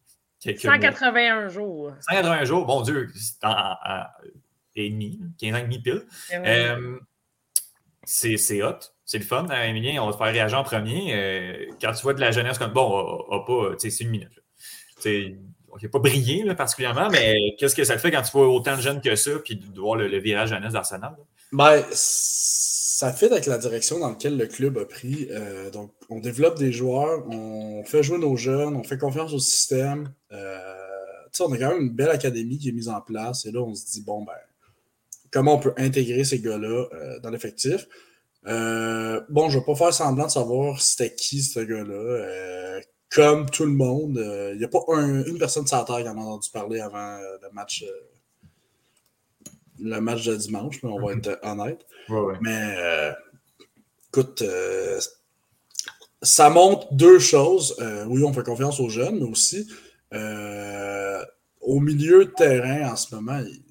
cent quatre-vingt-un jours. cent quatre-vingts jours, bon Dieu, c'est en, en, en et demi, quinze ans et demi pile. Euh, c'est, c'est hot. C'est le fun, Émilien, on va te faire réagir en premier. Euh, quand tu vois de la jeunesse comme bon, on n'a pas, tu sais, c'est une minute. On n'a pas brillé là, particulièrement, mais qu'est-ce que ça te fait quand tu vois autant de jeunes que ça, puis de voir le, le virage jeunesse d'Arsenal? Ben, ça fit avec la direction dans laquelle le club a pris. Euh, donc, on développe des joueurs, on fait jouer nos jeunes, on fait confiance au système. Euh, on a quand même une belle académie qui est mise en place, et là, on se dit, bon, ben, comment on peut intégrer ces gars-là euh, dans l'effectif? Euh, bon, je ne vais pas faire semblant de savoir c'était qui ce gars-là. Euh, comme tout le monde, il euh, n'y a pas un, une personne sur la terre qui en a entendu parler avant euh, le match euh, le match de dimanche, là, on va être honnête. Ouais, ouais. Mais euh, écoute, euh, ça montre deux choses. Euh, oui, on fait confiance aux jeunes, mais aussi euh, au milieu de terrain en ce moment, il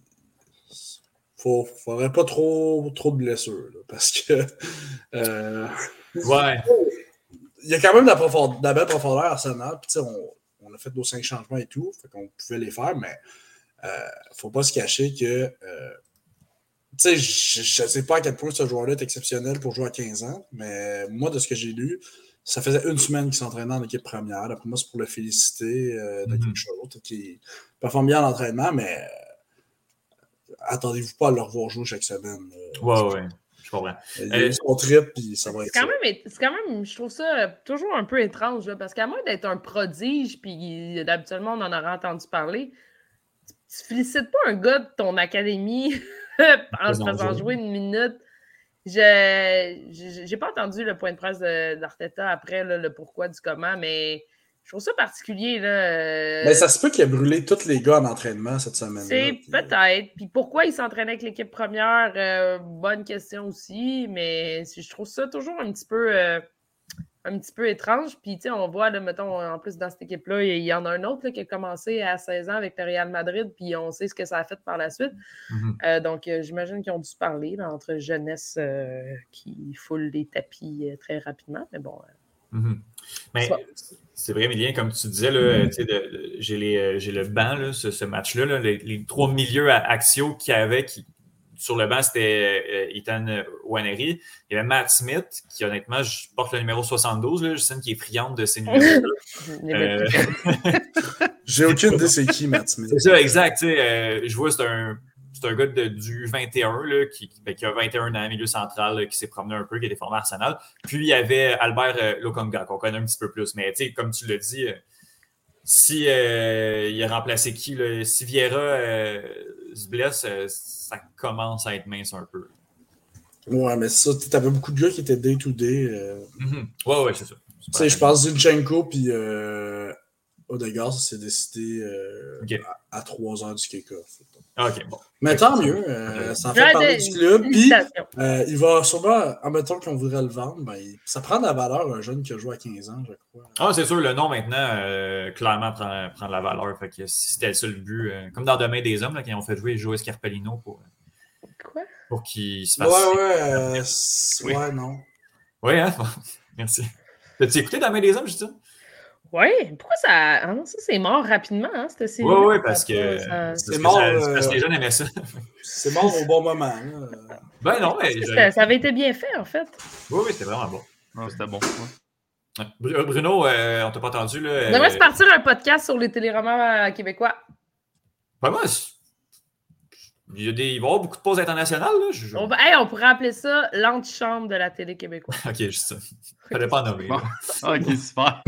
ne faudrait pas trop, trop de blessures. Là, parce que euh, ouais. il y a quand même de la, profondeur, de la belle profondeur à Arsenal. Puis, on, on a fait nos cinq changements et tout. Fait qu'on pouvait les faire, mais il euh, ne faut pas se cacher que euh, tu sais, je ne sais pas à quel point ce joueur-là est exceptionnel pour jouer à quinze ans, mais moi, de ce que j'ai lu, ça faisait une semaine qu'il s'entraînait en équipe première. D'après moi, c'est pour le féliciter euh, de mm-hmm. quelque chose. Qui performe bien en entraînement, mais euh, attendez-vous pas à le revoir jouer chaque semaine. Euh, ouais, ouais. Je comprends. Il y a son trip, puis ça va être c'est quand, même, c'est quand même, je trouve ça toujours un peu étrange, là, parce qu'à moins d'être un prodige, puis d'habituellement, on en aurait entendu parler, tu, tu félicites pas un gars de ton académie en se faisant jouer une minute. Je n'ai pas entendu le point de presse de, d'Arteta après, là, le pourquoi du comment, mais je trouve ça particulier. Là. Mais ça se peut qu'il a brûlé tous les gars en entraînement cette semaine-là. C'est puis... peut-être. Puis pourquoi il s'entraînait avec l'équipe première? Euh, bonne question aussi, mais je trouve ça toujours un petit peu, euh, un petit peu étrange. Puis tu sais, on voit, là, mettons, en plus dans cette équipe-là, il y en a un autre là, qui a commencé à seize ans avec le Real Madrid, puis on sait ce que ça a fait par la suite. Mm-hmm. Euh, donc, euh, j'imagine qu'ils ont dû se parler là, entre jeunesse euh, qui foule les tapis euh, très rapidement, mais bon... Euh, mm-hmm. Mais c'est vrai, Émilien, comme tu disais, là, mm-hmm. de, j'ai, les, j'ai le banc, là, ce, ce match-là, là, les, les trois milieux axiaux qu'il y avait, qui, sur le banc, c'était euh, Ethan Nwaneri. Il y avait Matt Smith, qui honnêtement, je porte le numéro soixante-douze, là, je sais qui est friande de ces numéros-là. euh... J'ai aucune idée c'est qui, Matt Smith. C'est ça, exact. Euh, je vois, c'est un, c'est un gars de, du vingt et un, là, qui, ben, qui a vingt et un ans, milieu central, là, qui s'est promené un peu, qui a été formé à Arsenal. Puis il y avait Albert euh, Lokonga, qu'on connaît un petit peu plus. Mais comme tu l'as dit, euh, si euh, il a remplacé qui, là, si Vieira euh, se blesse, euh, ça commence à être mince un peu. Ouais, mais ça, t'avais beaucoup de gars qui étaient day-to-day. Euh... Mm-hmm. Ouais, ouais, c'est ça. Tu sais, je pense Zinchenko puis euh, Odegaard, ça s'est décidé euh, okay. à, à trois heures du kick-off. OK, bon. Mais tant mieux, euh, ça en fait parler du club. Puis, euh, il va sûrement, en mettant qu'on voudrait le vendre, ben, ça prend de la valeur un jeune qui a joué à quinze ans, je crois. Ah, c'est sûr, le nom maintenant, euh, clairement, prend, prend de la valeur. Fait que si c'était ça le but, euh, comme dans Demain des Hommes, là, quand ils ont fait jouer Joe Scarpellino pour, Quoi? pour qu'il se fasse. Ouais, ouais, euh, oui. ouais, non. Oui, hein? Merci. T'as-tu écouté Demain des Hommes, je dis ça? Oui, pourquoi ça. Ah non, ça, c'est mort rapidement, hein, cette série. Oui, oui, parce que. Ça... C'est mort. Ça, euh... Parce que les jeunes aimaient ça. C'est mort au bon moment. Là. Ben non, mais. Ça, ça avait été bien fait, en fait. Oui, oui, c'était vraiment bon. Non, c'était bon. Ouais. Bruno, euh, on t'a pas entendu, là. On devrait euh... se partir un podcast sur les téléromans québécois. Ben moi, il, y a des... il va y avoir beaucoup de pauses internationales, là. Je... On, va... hey, on pourrait appeler ça l'antichambre de la télé québécoise. OK, juste ça. Fallait pas en nommer. Bon. OK, super.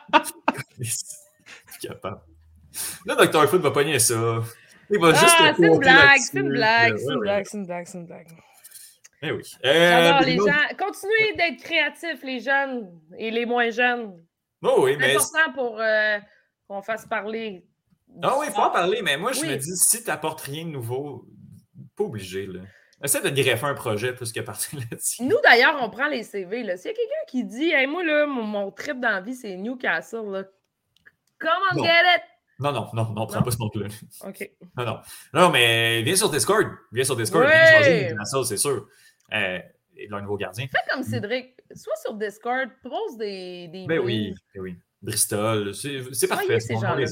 Capable. Là, docteur Foot va pogner ça. Il va ah, juste c'est une blague, c'est une blague, c'est une blague, c'est une blague, c'est une blague. Eh oui. Euh, Alors, les gens, continuez d'être créatifs, les jeunes et les moins jeunes. Oh oui, c'est mais... important pour euh, qu'on fasse parler. Ah oui, il faut en parler, mais moi, je oui. me dis, si tu n'apportes rien de nouveau, pas obligé, là. Essaie de greffer un projet plus que partir là-dessus. Nous, d'ailleurs, on prend les C V. Là. S'il y a quelqu'un qui dit hey, moi, là, mon, mon trip dans la vie, c'est Newcastle, là. Come on, non. get it! Non, non, non, non, prends pas ce nom-là. OK. Non, non. Non, mais viens sur Discord. Viens sur Discord. Oui. Viens changer Newcastle, c'est sûr. Euh, et leur nouveau gardien. Fais comme Cédric. Sois sur Discord, pose des. des ben oui, ben oui. Bristol, c'est, c'est parfait. Voyez ces gens-là.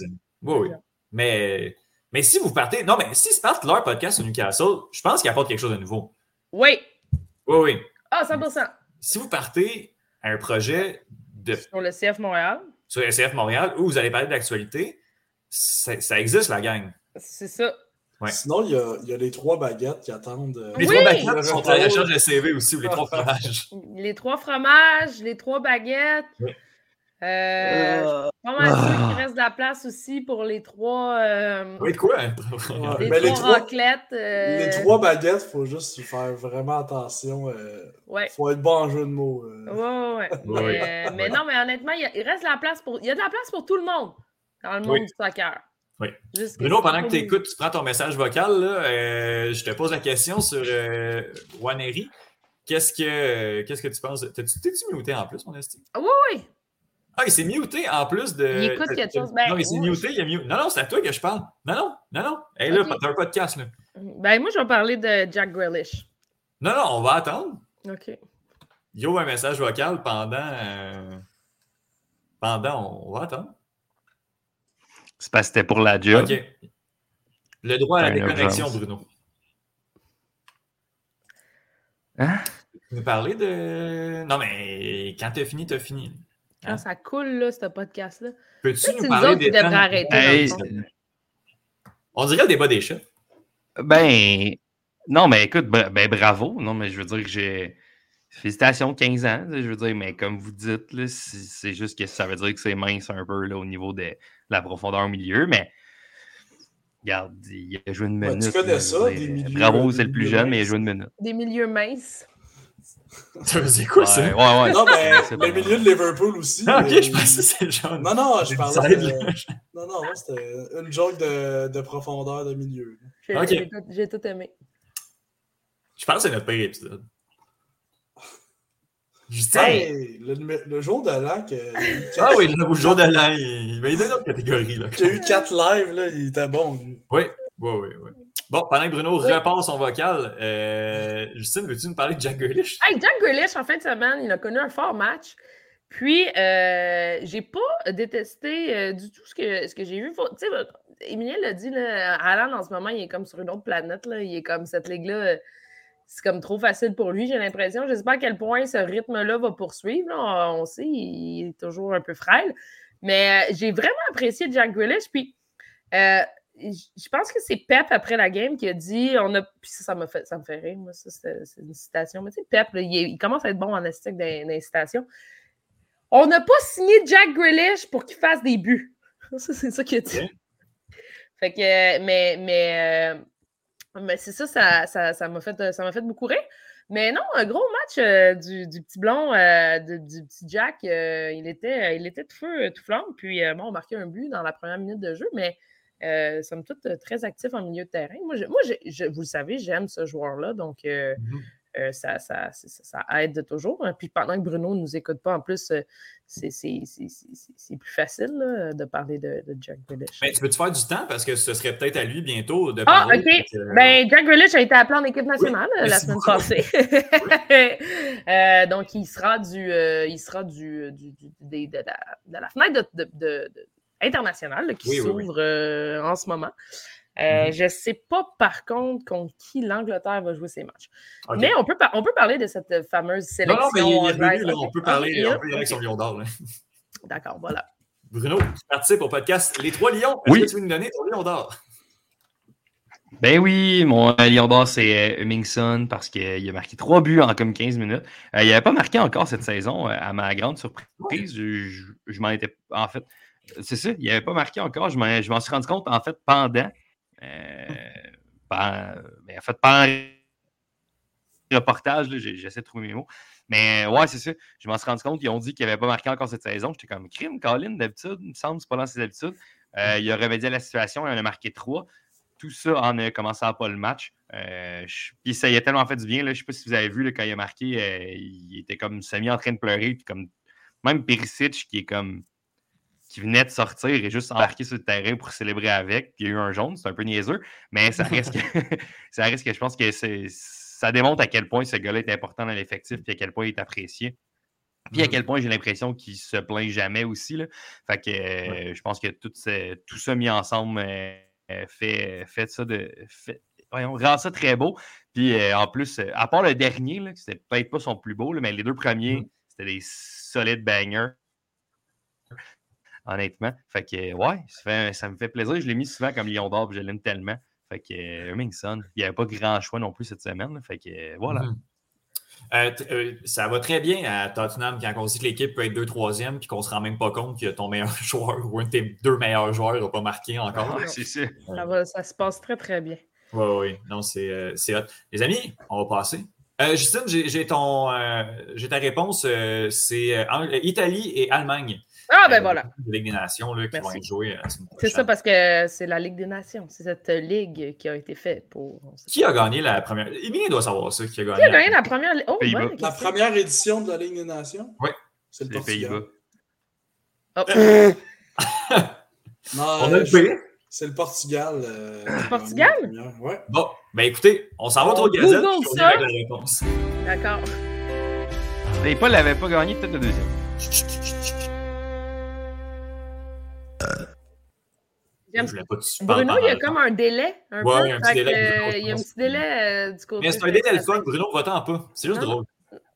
Oui, oui. Mais, mais si vous partez... Non, mais s'ils partent leur podcast sur Newcastle, je pense qu'ils apportent quelque chose de nouveau. Oui. Oui, oui. Ah, cent pour cent. Si vous partez à un projet de... Sur le C F Montréal. Sur le C F Montréal, où vous allez parler de l'actualité, ça, ça existe, la gang. C'est ça. Ouais. Sinon, il y a, il y a les trois baguettes qui attendent. Euh, Les Oui! trois baguettes sont à la recherche de C V aussi, ou les trois fromages. Les trois fromages, les trois baguettes. Oui. Euh, euh, pas mal sûr qu'il reste de la place aussi pour les trois. Euh, oui, de quoi? Hein? Les, Mais trois les trois raclettes. Euh... Les trois baguettes, il faut juste faire vraiment attention. Il euh, ouais. faut être bon en jeu de mots. Euh. Ouais, ouais. mais, oui. Euh, mais non, mais honnêtement, il, y a, il reste de la place pour. Il y a de la place pour tout le monde dans le monde oui. du soccer. Oui. Juste Bruno, pendant que tu écoutes, tu prends ton message vocal, là, euh, je te pose la question sur euh, Waneri. Qu'est-ce que, qu'est-ce que tu penses? T'es-tu, t'es-tu muté en plus, mon esti? Oui, oui. Ah, il s'est muté en plus de. Il écoute quelque chose. Ben, non, il s'est moi, muté, je... il a muté. Non, non, c'est à toi que je parle. Non, non, non, non. Hé, hey, okay. Là, t'as un podcast, là. Ben, moi, je vais parler de Jack Grealish. Non, non, on va attendre. OK. Yo, un message vocal pendant. Euh... Pendant, on va attendre. C'est parce que c'était pour la job. OK. Le droit à la déconnexion, Bruno. Hein? Tu nous parler de. Non, mais quand t'as fini, t'as fini. Quand hein? Ça coule, là, ce podcast-là. Peux-tu c'est nous parler des. C'est nous autres qui devraient arrêter. Hey, on dirait le débat des chefs. Ben. Non, mais écoute, bra- ben bravo. Non, mais je veux dire que j'ai. Félicitations, quinze ans. Je veux dire, mais comme vous dites, là, c'est, c'est juste que ça veut dire que c'est mince un peu là, au niveau de la profondeur au milieu, mais. Regarde, il a joué une minute. Ben, tu connais là, ça, dire, des milieux. Bravo, c'est le plus jeune, minces. Mais il a joué une minute. Des milieux minces. C'est quoi ouais, ça? Ouais, ouais. Non, mais le milieu de Liverpool aussi. Ah, ok, mais... je pensais que c'était genre. Non, non, je parlais. De... Non, non, moi, c'était une joke de, de profondeur de milieu. J'ai, okay. j'ai, tout, j'ai tout aimé. Je pense que c'est notre pire épisode. Je hey, le, le jour de l'an que. Ah oui, le jour de l'an, il m'a donné une autre catégorie. Là. J'ai eu quatre lives, là, il était bon. Lui. Oui, oui, oui, oui. Bon, pendant que Bruno oui. repart son vocal, euh, Justine, veux-tu nous parler de Jack Grealish? Hey, Jack Grealish, en fin de semaine, il a connu un fort match. Puis, euh, j'ai pas détesté euh, du tout ce que, ce que j'ai vu. Tu sais, Émilien l'a dit, là, Alan, en ce moment, il est comme sur une autre planète. Là. Il est comme cette ligue-là. C'est comme trop facile pour lui, j'ai l'impression. Je ne sais pas à quel point ce rythme-là va poursuivre. Là. On sait, il est toujours un peu frêle. Mais euh, j'ai vraiment apprécié Jack Grealish. Puis, euh, je pense que c'est Pep, après la game, qui a dit... On a... Puis ça, ça, m'a fait, ça me fait rire, moi, ça, c'est, c'est une citation. Mais tu sais, Pep, là, il, est, il commence à être bon en esthétique d'incitation. On n'a pas signé Jack Grealish pour qu'il fasse des buts. Ça, c'est ça qu'il a dit. Okay. Fait que... Mais... mais euh, Mais c'est ça, ça, ça, ça, m'a fait, ça m'a fait beaucoup rire. Mais non, un gros match euh, du, du petit blond, euh, du, du petit Jack. Euh, il, était, il était tout feu, tout flamme. Puis, euh, bon, on marquait un but dans la première minute de jeu, mais euh, somme toute très actif en milieu de terrain. Moi, je, moi je, je, vous le savez, j'aime ce joueur-là. Donc, euh, mm-hmm. euh, ça, ça, ça, ça aide toujours. Puis, pendant que Bruno ne nous écoute pas, en plus, c'est, c'est, c'est, c'est, c'est plus facile là, de parler de, de Jack Grealish. Mais tu peux-te faire du temps parce que ce serait peut-être à lui bientôt de parler. Ah, OK. Que... Ben, Jack Grealish a été appelé en équipe nationale oui, la semaine beaucoup. passée. euh, donc, il sera du, euh, il sera du, du, du de, de, la, de la fenêtre de, de, de, de internationale là, qui oui, s'ouvre oui, oui. Euh, en ce moment. Euh, mm-hmm. Je ne sais pas, par contre, contre qui l'Angleterre va jouer ses matchs. Okay. Mais on peut, par- on peut parler de cette fameuse sélection. Non, non, mais il est revenu, là, on peut parler, ah, on peut y aller avec son lion d'or. Là. D'accord, voilà. Bruno, tu participes au podcast Les Trois Lions. Est-ce oui. que tu veux nous donner ton lion d'or? Ben oui, mon euh, lion d'or, c'est Hummingson parce qu'il a marqué trois buts en comme quinze minutes. Euh, il n'avait pas marqué encore cette saison, euh, à ma grande surprise. Ouais. Je, je, je m'en étais... En fait, c'est ça, il n'avait pas marqué encore. Je m'en, je m'en suis rendu compte, en fait, pendant... Euh, par, ben, en fait, par reportage, là, j'essaie de trouver mes mots. Mais ouais, c'est ça. Je m'en suis rendu compte qu'ils ont dit qu'il n'avait pas marqué encore cette saison. J'étais comme crime, Colin, d'habitude, il me semble, c'est pas dans ses habitudes. Euh, il a remédié à la situation, il en a marqué trois. Tout ça en a commencé à pas le match. Euh, je, puis ça y a tellement fait du bien. Là, je ne sais pas si vous avez vu là, quand il a marqué, euh, il était comme semi en train de pleurer. Puis comme, même Perisic qui est comme. qui venait de sortir et juste embarqué sur le terrain pour célébrer avec. Puis il y a eu un jaune, c'est un peu niaiseux, mais ça reste que, ça reste que je pense que c'est, ça démontre à quel point ce gars-là est important dans l'effectif et à quel point il est apprécié. Puis à quel point j'ai l'impression qu'il se plaint jamais aussi. Là. Fait que euh, Ouais. je pense que tout, ce, tout ça mis ensemble euh, fait, fait ça de. Fait, voyons, rend ça très beau. Puis euh, en plus, euh, à part le dernier, là, c'était peut-être pas son plus beau, là, mais les deux premiers, mm. c'était des solides bangers. Honnêtement. Fait que ouais, ça, fait, ça me fait plaisir. Je l'ai mis souvent comme Lion d'or, puis je l'aime tellement. Fait que euh, Hummingson, il n'y avait pas grand choix non plus cette semaine. Là, fait que euh, voilà. Mm-hmm. Euh, t- euh, ça va très bien à Tottenham quand on dit que l'équipe peut être deux troisième puis qu'on ne se rend même pas compte que ton meilleur joueur ou un de tes deux meilleurs joueurs n'a pas marqué encore. Ah, c'est ça. Ça, va, ça se passe très, très bien. Oui, oui. Non, c'est, euh, c'est hot. Les amis, on va passer. Euh, Justine, j'ai, j'ai, ton, euh, j'ai ta réponse. Euh, c'est euh, Italie et Allemagne. Ah, ben euh, voilà. La Ligue des Nations là, qui Merci. vont être jouées. Euh, c'est ça, parce que c'est la Ligue des Nations. C'est cette ligue qui a été faite pour. Qui a gagné la première. Émilie doit savoir ça. Qui a gagné, qui a gagné la, la première. Oh, Pays-Bas. bonne la première édition de la Ligue des Nations? Oui. C'est le c'est Portugal. Oh. on non, a euh, le je... pays. C'est le Portugal. Euh, le Portugal? Ouais. Bon, ben écoutez, on s'en va on trop gazette. Google On ça. avec la réponse. D'accord. Et Paul n'avait pas gagné, peut-être le deuxième. J'aime... Je pas de Bruno, il y a comme un délai. Un ouais, peu. il y a un petit délai. Que, Bruno, il y a un petit délai euh, du côté. Mais c'est un délai le fun. Bruno, va-t'en pas. C'est juste non. drôle.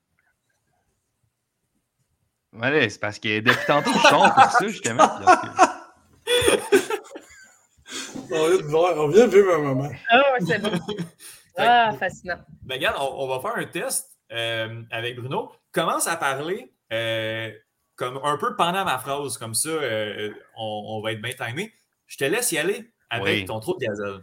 Ouais, c'est parce que depuis tantôt, je chante pour ça, justement. Donc, on, vient de voir, on vient de vivre un moment. Ah, ouais, c'est bon. Ah, fascinant. Ben, regarde, on, on va faire un test euh, avec Bruno. Commence à parler euh, comme un peu pendant ma phrase, comme ça, euh, on, on va être bien timé. Je te laisse y aller avec oui. ton trou de gazelle.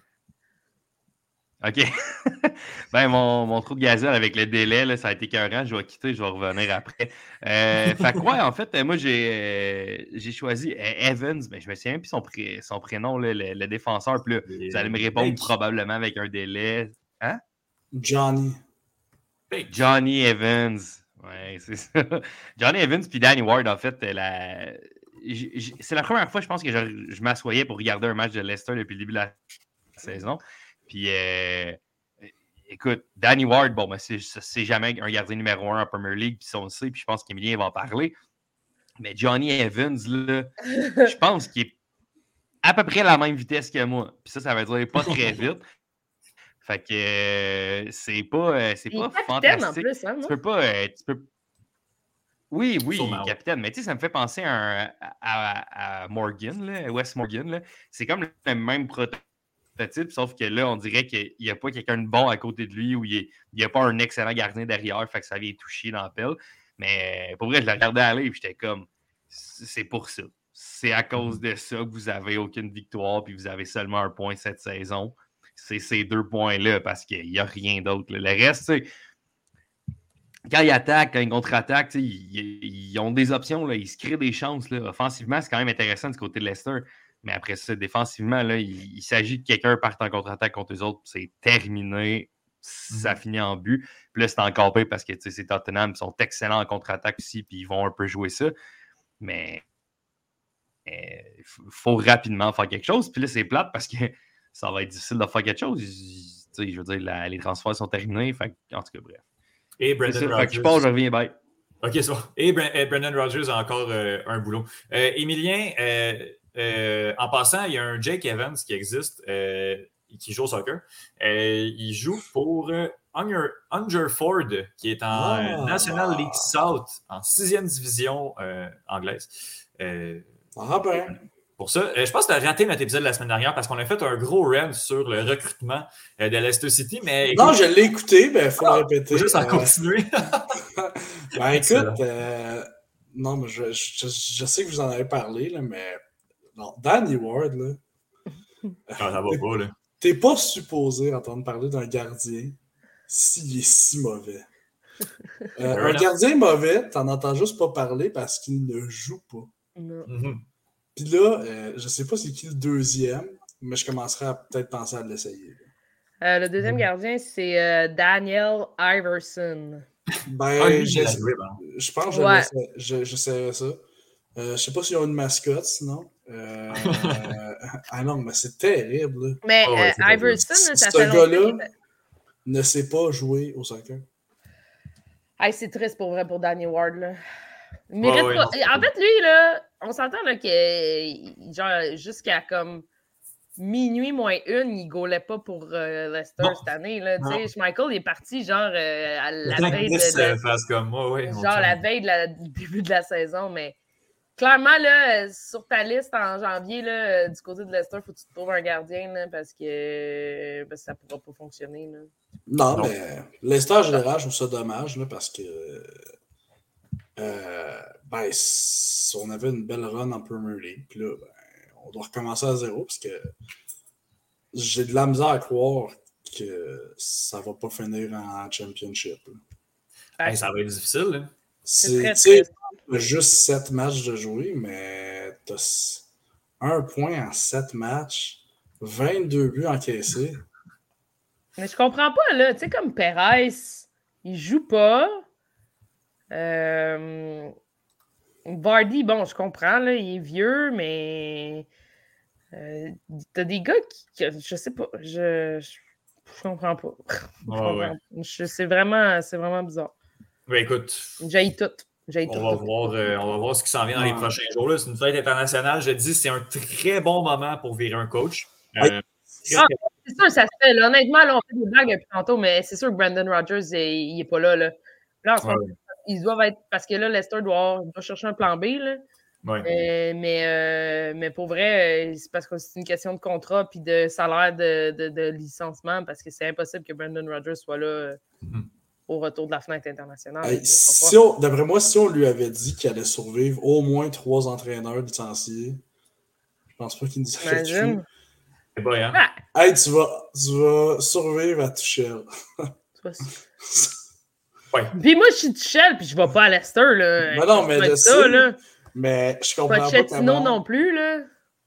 OK. ben, mon, mon trou de gazelle avec le délai, là, ça a été écœurant. Je vais quitter, je vais revenir après. Euh, fait quoi, en fait, moi, j'ai, euh, j'ai choisi euh, Evans, mais je me souviens plus son, pré, son prénom, là, le, le défenseur. Puis là, Et vous allez me répondre Blake. Probablement avec un délai. Hein? Johnny. Blake. Johnny Evans. Ouais, c'est ça. Johnny Evans puis Danny Ward, en fait, la... j- j- c'est la première fois, je pense, que je, je m'assoyais pour regarder un match de Leicester depuis le début de la saison. Puis, euh, écoute, Danny Ward, bon, ben, c'est, c'est jamais un gardien numéro un en Premier League, puis ça, on le sait, puis je pense qu'Emilien va en parler. Mais Johnny Evans, là, je pense qu'il est à peu près à la même vitesse que moi. Puis ça, ça veut dire pas très vite. Fait que euh, c'est pas, euh, c'est pas fantastique. En plus, hein, tu peux pas. Euh, tu peux... Oui, oui, Sûrement, capitaine. Mais tu sais, ça me fait penser à, un, à, à, à Morgan, là, Wes Morgan. Là. C'est comme le même prototype, sauf que là, on dirait qu'il n'y a pas quelqu'un de bon à côté de lui ou il n'y a pas un excellent gardien derrière, fait que ça vient toucher dans la pelle. Mais pour vrai, je le regardais aller et j'étais comme, c'est pour ça. C'est à cause de ça que vous n'avez aucune victoire puis vous avez seulement un point cette saison. C'est ces deux points-là parce qu'il n'y a rien d'autre. Là. Le reste, tu sais, quand ils attaquent, quand ils contre-attaquent, ils, ils ont des options, là, ils se créent des chances. Là. Offensivement, c'est quand même intéressant du côté de Leicester. Mais après ça, défensivement, là, il, il s'agit que quelqu'un parte en contre-attaque contre eux autres. C'est terminé. Ça mm-hmm. finit en but. Puis là, c'est encore pire parce que c'est Tottenham. Ils sont excellents en contre-attaque aussi. Puis ils vont un peu jouer ça. Mais il faut rapidement faire quelque chose. Puis là, c'est plate parce que ça va être difficile de faire quelque chose. Je, je veux dire, la, les transferts sont terminés. Fait, en tout cas, bref. Et Brendan Rodgers. Fait que je pars, je reviens, bye. OK, c'est bon. Et Brendan Rodgers a encore euh, un boulot. Euh, Émilien, euh, euh, en passant, il y a un Jake Evans qui existe, euh, qui joue au soccer. Euh, il joue pour euh, Hungerford, qui est en oh. National League South, en sixième division euh, anglaise. Euh, ah ben. Pour ça, euh, je pense que tu as raté notre épisode de la semaine dernière parce qu'on a fait un gros rant sur le recrutement euh, de Leicester City. Mais écoute, non, je l'ai écouté, mais il faut ah, le répéter. Faut juste en euh... continuer. ben écoute, euh... non, mais je, je, je sais que vous en avez parlé, là, mais non, Danny Ward, là. Ah, ça va pas, là. T'es pas supposé entendre parler d'un gardien s'il est si mauvais. Euh, un gardien mauvais, t'en entends juste pas parler parce qu'il ne joue pas. Non. Mm-hmm. Puis là, euh, je sais pas c'est qui le deuxième, mais je commencerai à peut-être penser à l'essayer. Euh, le deuxième gardien, c'est euh, Daniel Iverson. Ben, ah, je, je pense que ouais. je, je sais ça. Euh, je sais pas s'ils ont une mascotte, sinon. Euh, ah non, mais c'est terrible. Là. Mais oh, ouais, euh, Iverson, là, ça ce fait gars-là longtemps. ne sait pas jouer au soccer. Hey, c'est triste pour vrai pour Danny Ward. Là. Il mérite Ouais, ouais, pas. non, En fait, lui, là, on s'entend là, que genre, jusqu'à comme minuit moins une, il gaulait pas pour euh, Leicester Non. cette année. Là, Non. tu sais, Schmeichel est parti genre euh, à Le la temps que veille Nice de, de la, euh, fasse comme moi, oui. genre la veille de la- du début de la saison, mais clairement, là, sur ta liste en janvier, là, du côté de Leicester, il faut que tu te trouves un gardien là, parce, que, parce que ça ne pourra pas fonctionner. Là. Non, Non. mais Leicester en général, je trouve ça dommage là, parce que euh, ben, si on avait une belle run en Premier League, puis là, ben, on doit recommencer à zéro parce que j'ai de la misère à croire que ça va pas finir en Championship. là. Hey, ça va être difficile. Là. C'est C'est très tu sais, triste. t'as juste sept matchs de jouer, mais t'as un point en sept matchs, vingt-deux buts encaissés. Mais je comprends pas, là. Tu sais, comme Perez, il joue pas. Euh... Vardy, bon, je comprends, là, il est vieux, mais euh, t'as des gars qui, qui- je sais pas, je, je, je comprends pas. Je Ouais, comprends ouais. pas. Je- c'est vraiment, c'est vraiment bizarre. Ben, écoute, J'haïs tout. J'haïs on tout, va, tout. voir, euh, on va voir ce qui s'en vient dans les Ouais. prochains jours. Là. C'est une fête internationale. Je dis, c'est un très bon moment pour virer un coach. Ouais. Euh, très, Ah, très- c'est sûr, ça se fait. Là. Honnêtement, là, on fait des blagues depuis tantôt, mais c'est sûr que Brandon Rodgers, il, il est pas là. Là, là en ce moment, Ouais. ils doivent être. Parce que là, Leicester doit, doit chercher un plan B. Là. ouais. Euh, mais, euh, mais pour vrai, euh, c'est parce que c'est une question de contrat puis de salaire de, de, de licenciement parce que c'est impossible que Brandon Rodgers soit là euh, Mhm. au retour de la fenêtre internationale. Hey, Il si ne on- D'après moi, si on lui avait dit qu'il allait survivre au moins trois entraîneurs licenciés, je pense pas qu'il nous aurait tué. Imagine. C'est bon, hein? Ah, Hey, tu vas, tu vas survivre à Tuchel. tu vois. Ouais. Puis moi, je suis Tuchel puis je vais pas à Leicester. Là, Ben non, mais Avec je ça, sais, là. mais je comprends pas Pochettino comment... non plus. Là.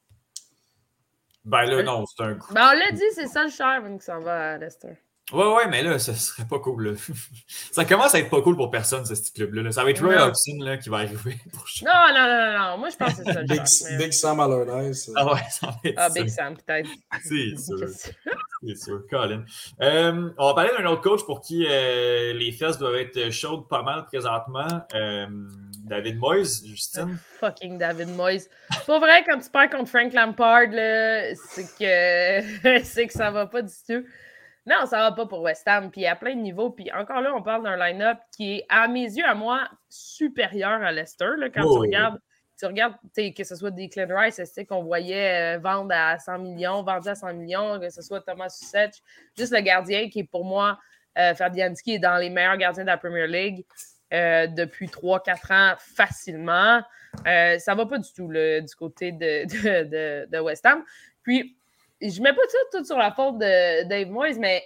Ben là, non, c'est un coup. Ben, on l'a dit, c'est ça le cher qui s'en va à Leicester. Ouais, ouais, mais là, ça serait pas cool. Là. Ça commence à être pas cool pour personne, ce petit club-là. là. Ça va être Roy Non. Hodgson là, qui va arriver pour chaque- Non, non, non, non, non. Moi, je pense que c'est ça le Big, cher. mais- Big Sam Allardyce. Ah ouais, ça va être Ah, ça. Big Sam, peut-être. C'est sûr. Qu'est-ce que- C'est sûr, Colin. Euh, on va parler d'un autre coach pour qui euh, les fesses doivent être chaudes pas mal présentement. Euh, David Moyes, Justine. Fucking David Moyes. Pour vrai, quand tu perds contre Frank Lampard, là, c'est que c'est que ça va pas du tout. Non, ça va pas pour West Ham. Puis à plein de niveaux. Puis encore là, on parle d'un line-up qui est, à mes yeux, à moi, supérieur à Leicester. Là, quand Oh, tu oui, regardes, tu regardes que ce soit Declan Rice, c'est qu'on voyait euh, vendre à cent millions, vendu à cent millions, que ce soit Thomas Suchet, juste le gardien qui est pour moi, euh, Fabianski est dans les meilleurs gardiens de la Premier League euh, depuis trois quatre ans facilement. Euh, ça va pas du tout là, du côté de, de, de, de West Ham. Puis, je mets pas tout, tout sur la faute de Dave Moyes, mais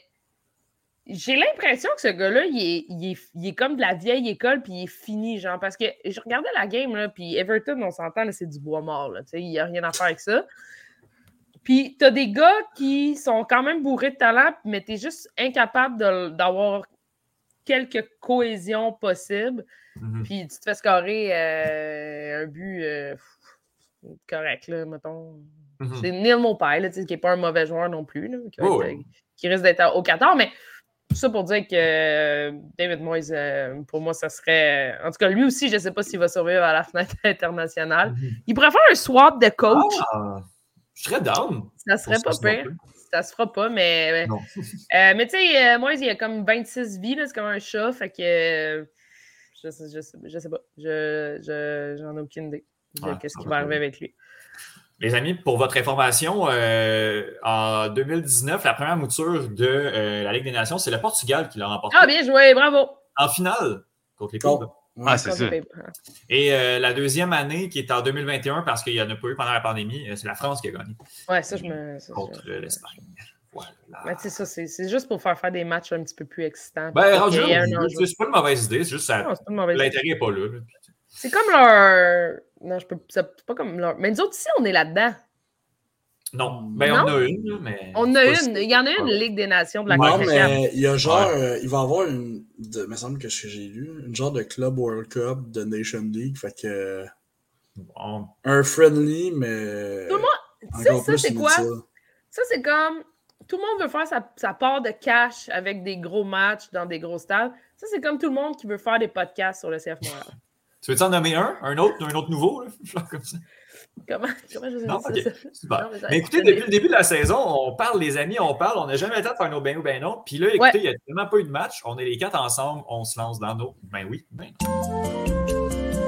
j'ai l'impression que ce gars-là, il est, il, est, il est comme de la vieille école, puis il est fini, genre, parce que je regardais la game, là, puis Everton, on s'entend, là, c'est du bois mort, là, tu sais, il n'y a rien à faire avec ça. Puis t'as des gars qui sont quand même bourrés de talent, mais t'es juste incapable de, d'avoir quelques cohésions possibles, Mhm. puis tu te fais scorer euh, un but euh, correct, là, mettons. Mhm. C'est Neil Maupay, là, qui n'est pas un mauvais joueur non plus, là, qui, va Oh, être, oui. qui risque d'être au quatorze, mais tout ça pour dire que euh, David Moyes, euh, pour moi, ça serait... En tout cas, lui aussi, je ne sais pas s'il va survivre à la fenêtre internationale. Mhm. Il pourrait faire un swap de coach. Ah, je serais down. Ça serait Pour pas ce swap-là. pire. Ça se fera pas, mais... Non. Euh, mais tu sais, euh, Moyes, il a comme vingt-six vies, là, c'est comme un chat, fait que... euh, je, sais, je, sais, je sais pas. Je, je, j'en ai aucune idée de Ouais, qu'est-ce ça qui va va pas arriver bien. avec lui. Les amis, pour votre information, euh, en deux mille dix-neuf, la première mouture de euh, la Ligue des Nations, c'est le Portugal qui l'a remporté Ah, bien joué, bravo! en finale contre les Bon. Pays-Bas. Ah, c'est ça. Et euh, la deuxième année, qui est en deux mille vingt et un, parce qu'il n'y en a pas eu pendant la pandémie, euh, c'est la France qui a gagné Ouais, ça, je me... ça, contre je- euh, l'Espagne. Voilà. Mais tu sais, ça, c'est, c'est juste pour faire faire des matchs un petit peu plus excitants. Ben, Pour rendu qu'il y ait là, un enjeu. c'est c'est pas une mauvaise idée, c'est juste ça. Non, c'est pas une mauvaise idée. L'intérêt n'est pas là. là. C'est comme leur... Non, je peux... C'est pas comme leur... Mais nous autres, ici, on est là-dedans. Non, ben Non? on en a une, là, mais. On en a c'est une. pas- Il y en a une, Ligue des Nations de la Non, CONCACAF. mais il y a genre, euh, il va y avoir une, de, me semble que ce que j'ai lu, une genre de Club World Cup de Nation League, fait que Bon. un friendly, mais Tout le monde... Tu sais, encore ça, plus c'est une quoi? ça. Ça, c'est comme... Tout le monde veut faire sa, sa part de cash avec des gros matchs dans des gros stades. Ça, c'est comme tout le monde qui veut faire des podcasts sur le C F Montréal. Tu veux-tu en nommer un? Un autre, un autre nouveau? Là? Genre comme ça. Comment, comment je sais Non, ça? ok. ça? Super. Non, mais ça- Mais écoutez, depuis le début de la saison, on parle, les amis, on parle, on n'a jamais le temps de faire nos ben ou ben non. Puis là, écoutez, Ouais. il n'y a tellement pas eu de match. On est les quatre ensemble, on se lance dans nos ben oui, ben non.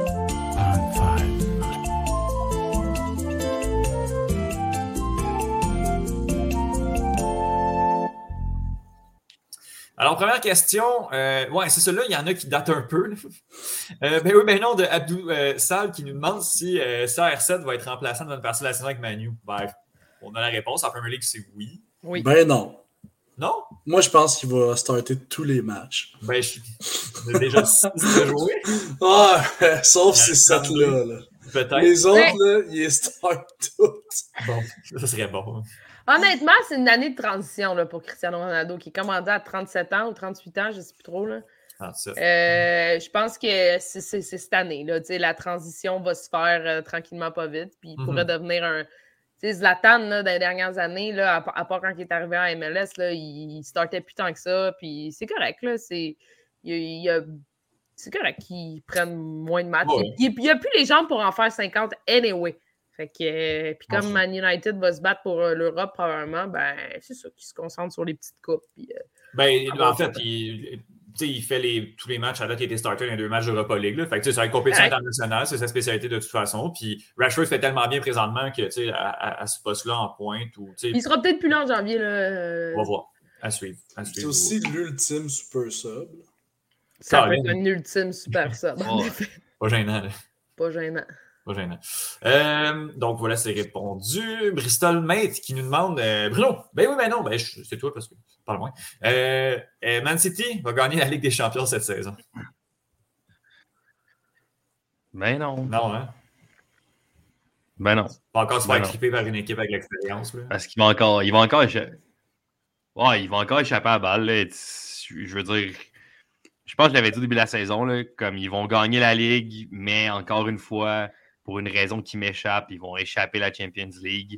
Alors, première question, euh, ouais, c'est celui-là, il y en a qui datent un peu. Là. Euh, ben oui, ben non, de Abdou euh, Sal qui nous demande si euh, C R sept va être remplaçant dans une partie de la saison avec Manu. Ben, on a la réponse. En Premier League, c'est oui. Oui. Ben non. Non? Moi, je pense qu'il va starter tous les matchs. Ben, je j'ai déjà six de jouer. Ah, sauf Il y en a ces sept-là. Là. Peut-être. Les autres, Ouais. là, ils les startent toutes. Bon, ça serait bon. Honnêtement, c'est une année de transition là, pour Cristiano Ronaldo qui est commandé à trente-sept ans ou trente-huit ans, je ne sais plus trop. Là. Ah, ça. Euh, je pense que c'est, c'est, c'est cette année. Là, la transition va se faire euh, tranquillement, pas vite. Puis il Mm-hmm. pourrait devenir un. Tu sais, Zlatan, là, dans les dernières années, là, à, à part quand il est arrivé en M L S, là, il startait plus tant que ça. Puis c'est correct. Là, c'est, il, il a, c'est correct qu'ils prennent moins de matchs. Ouais. Il n'y a plus les jambes pour en faire cinquante anyway. Fait que, euh, puis comme Enfin. Man United va se battre pour euh, l'Europe probablement, ben c'est ça, qui se concentre sur les petites coupes. Puis, euh, Ben, ah, en fait, il, il fait les, tous les matchs à date, il a été starter dans les deux matchs d'Europa League. Là. Fait que, ça va être compétition ouais. internationale, c'est sa spécialité de toute façon. Puis Rashford fait tellement bien présentement que à, à, à ce poste-là en pointe. Ou, il sera peut-être plus là en janvier. Là. On va voir. À suivre. À suivre. C'est aussi l'ultime super sub. Ça Ah, peut bien. être un ultime super sub. Oh. Pas gênant, là. Pas gênant. Pas gênant. Euh, donc voilà, c'est répondu. Bristol Mate qui nous demande euh, Bruno, ben oui, ben non, ben je, c'est toi parce que pas loin. Euh, euh, Man City va gagner la Ligue des Champions cette saison. Ben non. Non, hein? Ben non. Pas encore se Ben faire non. clipper par une équipe avec l'expérience. Là. Parce qu'il va encore. Il va encore échapper. Ouais, il va encore échapper à la balle. Là. Je veux dire. Je pense que je l'avais dit au début de la saison, là, comme ils vont gagner la Ligue, mais encore une fois, pour une raison qui m'échappe, ils vont échapper la Champions League.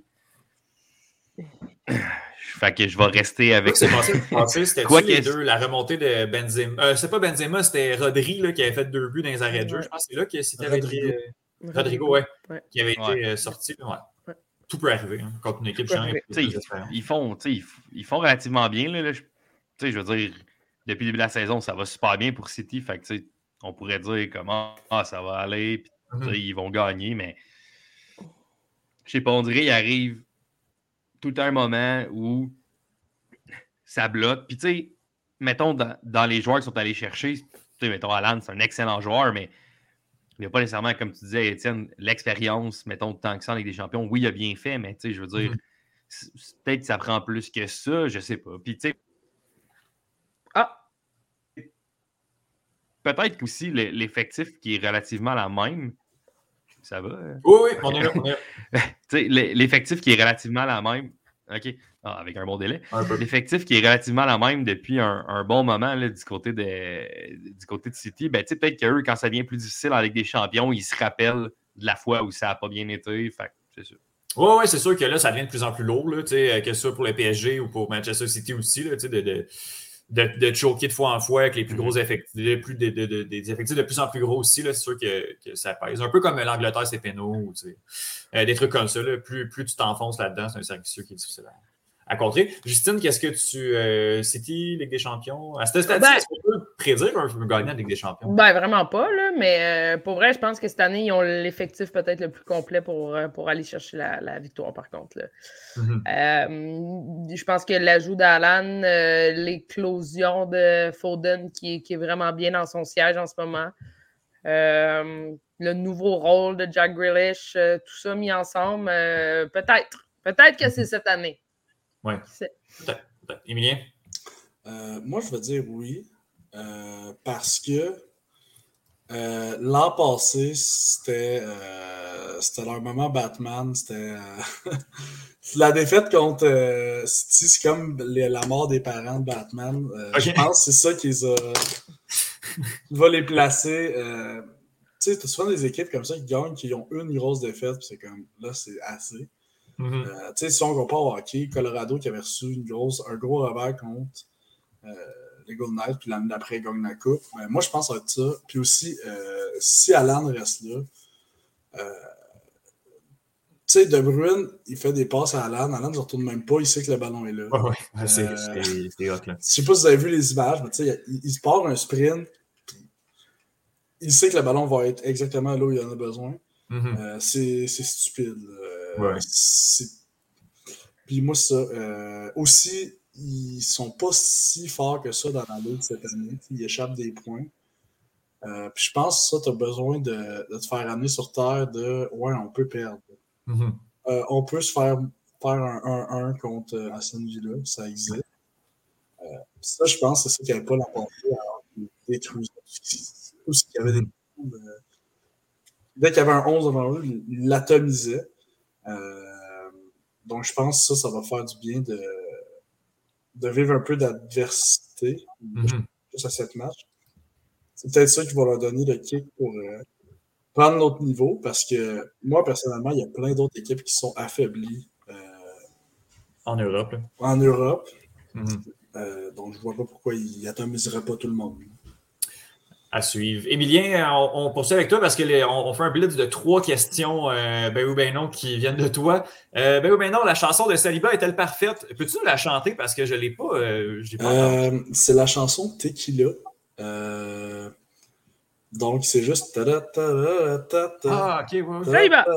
Fait que je vais rester avec C'est passé, passé c'était Quoi les que- deux, la remontée de Benzema. Euh, c'est pas Benzema, c'était Rodri là, qui avait fait deux buts dans les arrêts de jeu. Ouais. Je pense que c'est là que c'était avec Rodrigo. les, euh, Rodrigo, ouais, Ouais. qui avait été Ouais. euh, sorti. Ouais. Ouais. Tout peut arriver hein, contre une équipe Tout peut chiante. arriver. Tu sais, ils, ils font, tu sais, ils, f- ils font relativement bien. Là, là. Je, tu sais, je veux dire, depuis le début de la saison, ça va super bien pour City. Fait que, tu sais, on pourrait dire comment ah, ça va aller, puis tu sais, Mhm. ils vont gagner, mais je sais pas, on dirait qu'il arrive tout le temps un moment où ça bloque. Puis, tu sais, mettons, dans, dans les joueurs qui sont allés chercher, tu sais, mettons, Alan, c'est un excellent joueur, mais il n'y a pas nécessairement, comme tu disais, Étienne, l'expérience, mettons, tant que ça avec des champions. Oui, il a bien fait, mais, tu sais, je veux dire, Mhm. c'est- c'est- peut-être que ça prend plus que ça, je sais pas. Puis, tu sais, Ah, peut-être qu'aussi le- l'effectif qui est relativement la même, ça va. hein? Oui, oui, on est là. On est là. Tu sais, l'e- l'effectif qui est relativement la même, OK, ah, avec un bon délai, Un peu. l'effectif qui est relativement la même depuis un, un bon moment là, du, côté de, du côté de City, ben, tu sais, peut-être qu'eux, quand ça devient plus difficile en Ligue des Champions, ils se rappellent de la fois où ça n'a pas bien été. Fait que c'est sûr. Oui, oui, c'est sûr que là, ça devient de plus en plus lourd, là, tu sais, que ce soit pour le P S G ou pour Manchester City aussi, là, tu sais, de, de, de, de choquer de fois en fois avec les plus Mhm. gros effectifs, de, plus, de, de, de- des effectifs de plus en plus gros aussi, là, c'est sûr que, que ça pèse. Un peu comme l'Angleterre, c'est pénaux, tu sais. Euh, des trucs comme ça, là, plus, plus tu t'enfonces là-dedans, c'est un cercle vicieux qui est difficile à, à contrer. Justine, qu'est-ce que tu... Euh, City, Ligue des Champions? À ce stade, Ben- est-ce qu'on peut prédire qu'on peut gagner la Ligue des Champions? ben vraiment pas, là, mais euh, pour vrai, je pense que cette année, ils ont l'effectif peut-être le plus complet pour, euh, pour aller chercher la, la victoire, par contre. Là. Mhm. Euh, je pense que l'ajout d'Alan, euh, l'éclosion de Foden qui est, qui est vraiment bien dans son siège en ce moment, euh, le nouveau rôle de Jack Grealish, euh, tout ça mis ensemble, euh, peut-être. Peut-être que c'est cette année. Ouais. Qui sait? Peut-être, peut-être. Emilien? Euh, moi, je vais dire oui. euh, parce que euh, l'an passé, c'était, euh, c'était leur moment Batman. C'était euh, la défaite contre euh, City, c'est comme les- la mort des parents de Batman. Euh, Ok. Je pense que c'est ça qui les a, qui va les placer. Euh, tu sais, t'as souvent des équipes comme ça qui gagnent, qui ont une grosse défaite, puis c'est comme là, c'est assez. Mhm. Euh, tu sais, si on compare au hockey, Colorado qui avait reçu une grosse, un gros revers contre euh, les Golden Knights, puis l'année d'après, ils gagnent la Coupe. Ben, moi, je pense que ça va être ça. Puis aussi, euh, si Allen reste là, euh, tu sais, De Bruyne, il fait des passes à Allen. Allen ne se retourne même pas, il sait que le ballon est là. Ouais, ouais. Euh, c'est, c'est, c'est hot, là. Je sais pas si vous avez vu les images, mais tu sais, il, il se part un sprint, puis il sait que le ballon va être exactement là où il en a besoin. Mm-hmm. Euh, c'est, c'est stupide. Euh, Ouais. c'est... Puis moi, ça. Euh, aussi, ils sont pas si forts que ça dans la ligue cette année. Ils échappent des points. Euh, puis je pense que ça, tu as besoin de, de te faire amener sur terre de ouais, on peut perdre. Mm-hmm. Euh, on peut se faire faire un un un contre Aston Villa, ça existe. Euh, ça, je pense que c'est ça qu'il n'y avait pas l'an passé, alors qu'il détruisait tout ce qu'il y avait des mm-hmm. euh, dès qu'il y avait un onze devant eux, il l'atomisait. Euh, donc je pense que ça, ça va faire du bien de, de vivre un peu d'adversité mm-hmm. juste à cette match. C'est peut-être ça qui va leur donner le kick pour euh, prendre notre niveau, parce que moi, personnellement, il y a plein d'autres équipes qui sont affaiblies euh, en Europe. Là. En Europe. Mm-hmm. Euh, donc, je ne vois pas pourquoi ils n'atomiseraient pas tout le monde. À suivre. Émilien, on, on poursuit avec toi parce qu'on on fait un blitz de trois questions, euh, ben oui, ben non, qui viennent de toi. Euh, ben oui, ben non, la chanson de Saliba est-elle parfaite? Peux-tu nous la chanter parce que je ne l'ai pas, euh, je l'ai pas euh, c'est la chanson Tequila. Euh, donc, c'est juste. Ah, ok, ouais. Saliba!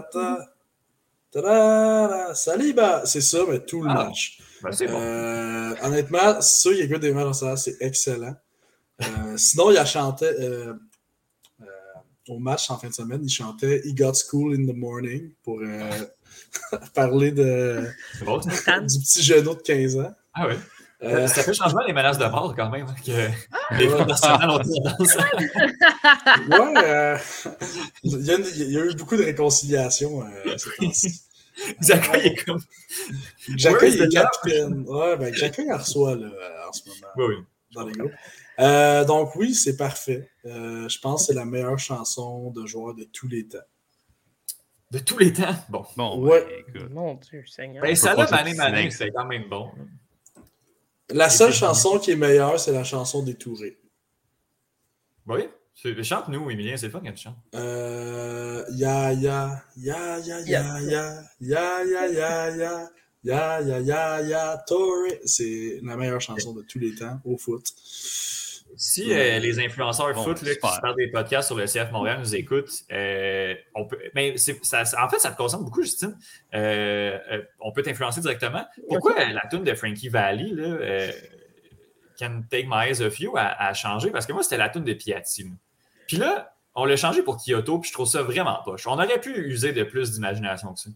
Saliba! C'est ça, mais tout le ah, match. Ben c'est bon. Euh, honnêtement, ceux qui écoutent des matchs en salle, c'est excellent. Euh, sinon, il a chanté euh, euh, au match en fin de semaine, il chantait He Got School in the Morning pour euh, parler de, bon, du petit genou de quinze ans. Ah oui. Euh, ça fait changement les menaces de mort quand même. Que les Front National ont tendance à... Ouais, euh, il, y a, il y a eu beaucoup de réconciliation euh, ces temps-ci. Xhaka, il est comme. Xhaka, il est capitaine. Ouais, ben Xhaka, il en reçoit là, en ce moment. Oui, oui. Dans les groupes. Euh, donc, oui, c'est parfait. Euh, je pense que c'est la meilleure chanson de joueur de tous les temps. De tous les temps? Bon. Bon, ouais. Ben, écoute. Mon Dieu, Seigneur. Ben, ça, là, Mané Mané, c'est quand même bon. La seule chanson qui est meilleure, c'est la chanson des Tourés. Oui. Chante-nous, Émilien, c'est le fun quand tu chantes. Euh. Ya, ya, ya, ya, ya, ya, ya, ya, ya, ya. Ya, ya, ya, ya, Torre. C'est la meilleure chanson de tous les temps au foot. Si euh, les influenceurs bon, foot là, qui se parlent des podcasts sur le C F Montréal nous écoutent, euh, on peut, mais c'est, ça, en fait, ça te concerne beaucoup, Justine. Euh, euh, on peut t'influencer directement. Pourquoi okay. la tune de Frankie Valli, là, euh, Can't Take My Eyes Off You, a, a changé? Parce que moi, c'était la tune de Piatti. Là. Puis là, on l'a changé pour Kyoto, puis je trouve ça vraiment poche. On aurait pu user de plus d'imagination que ça.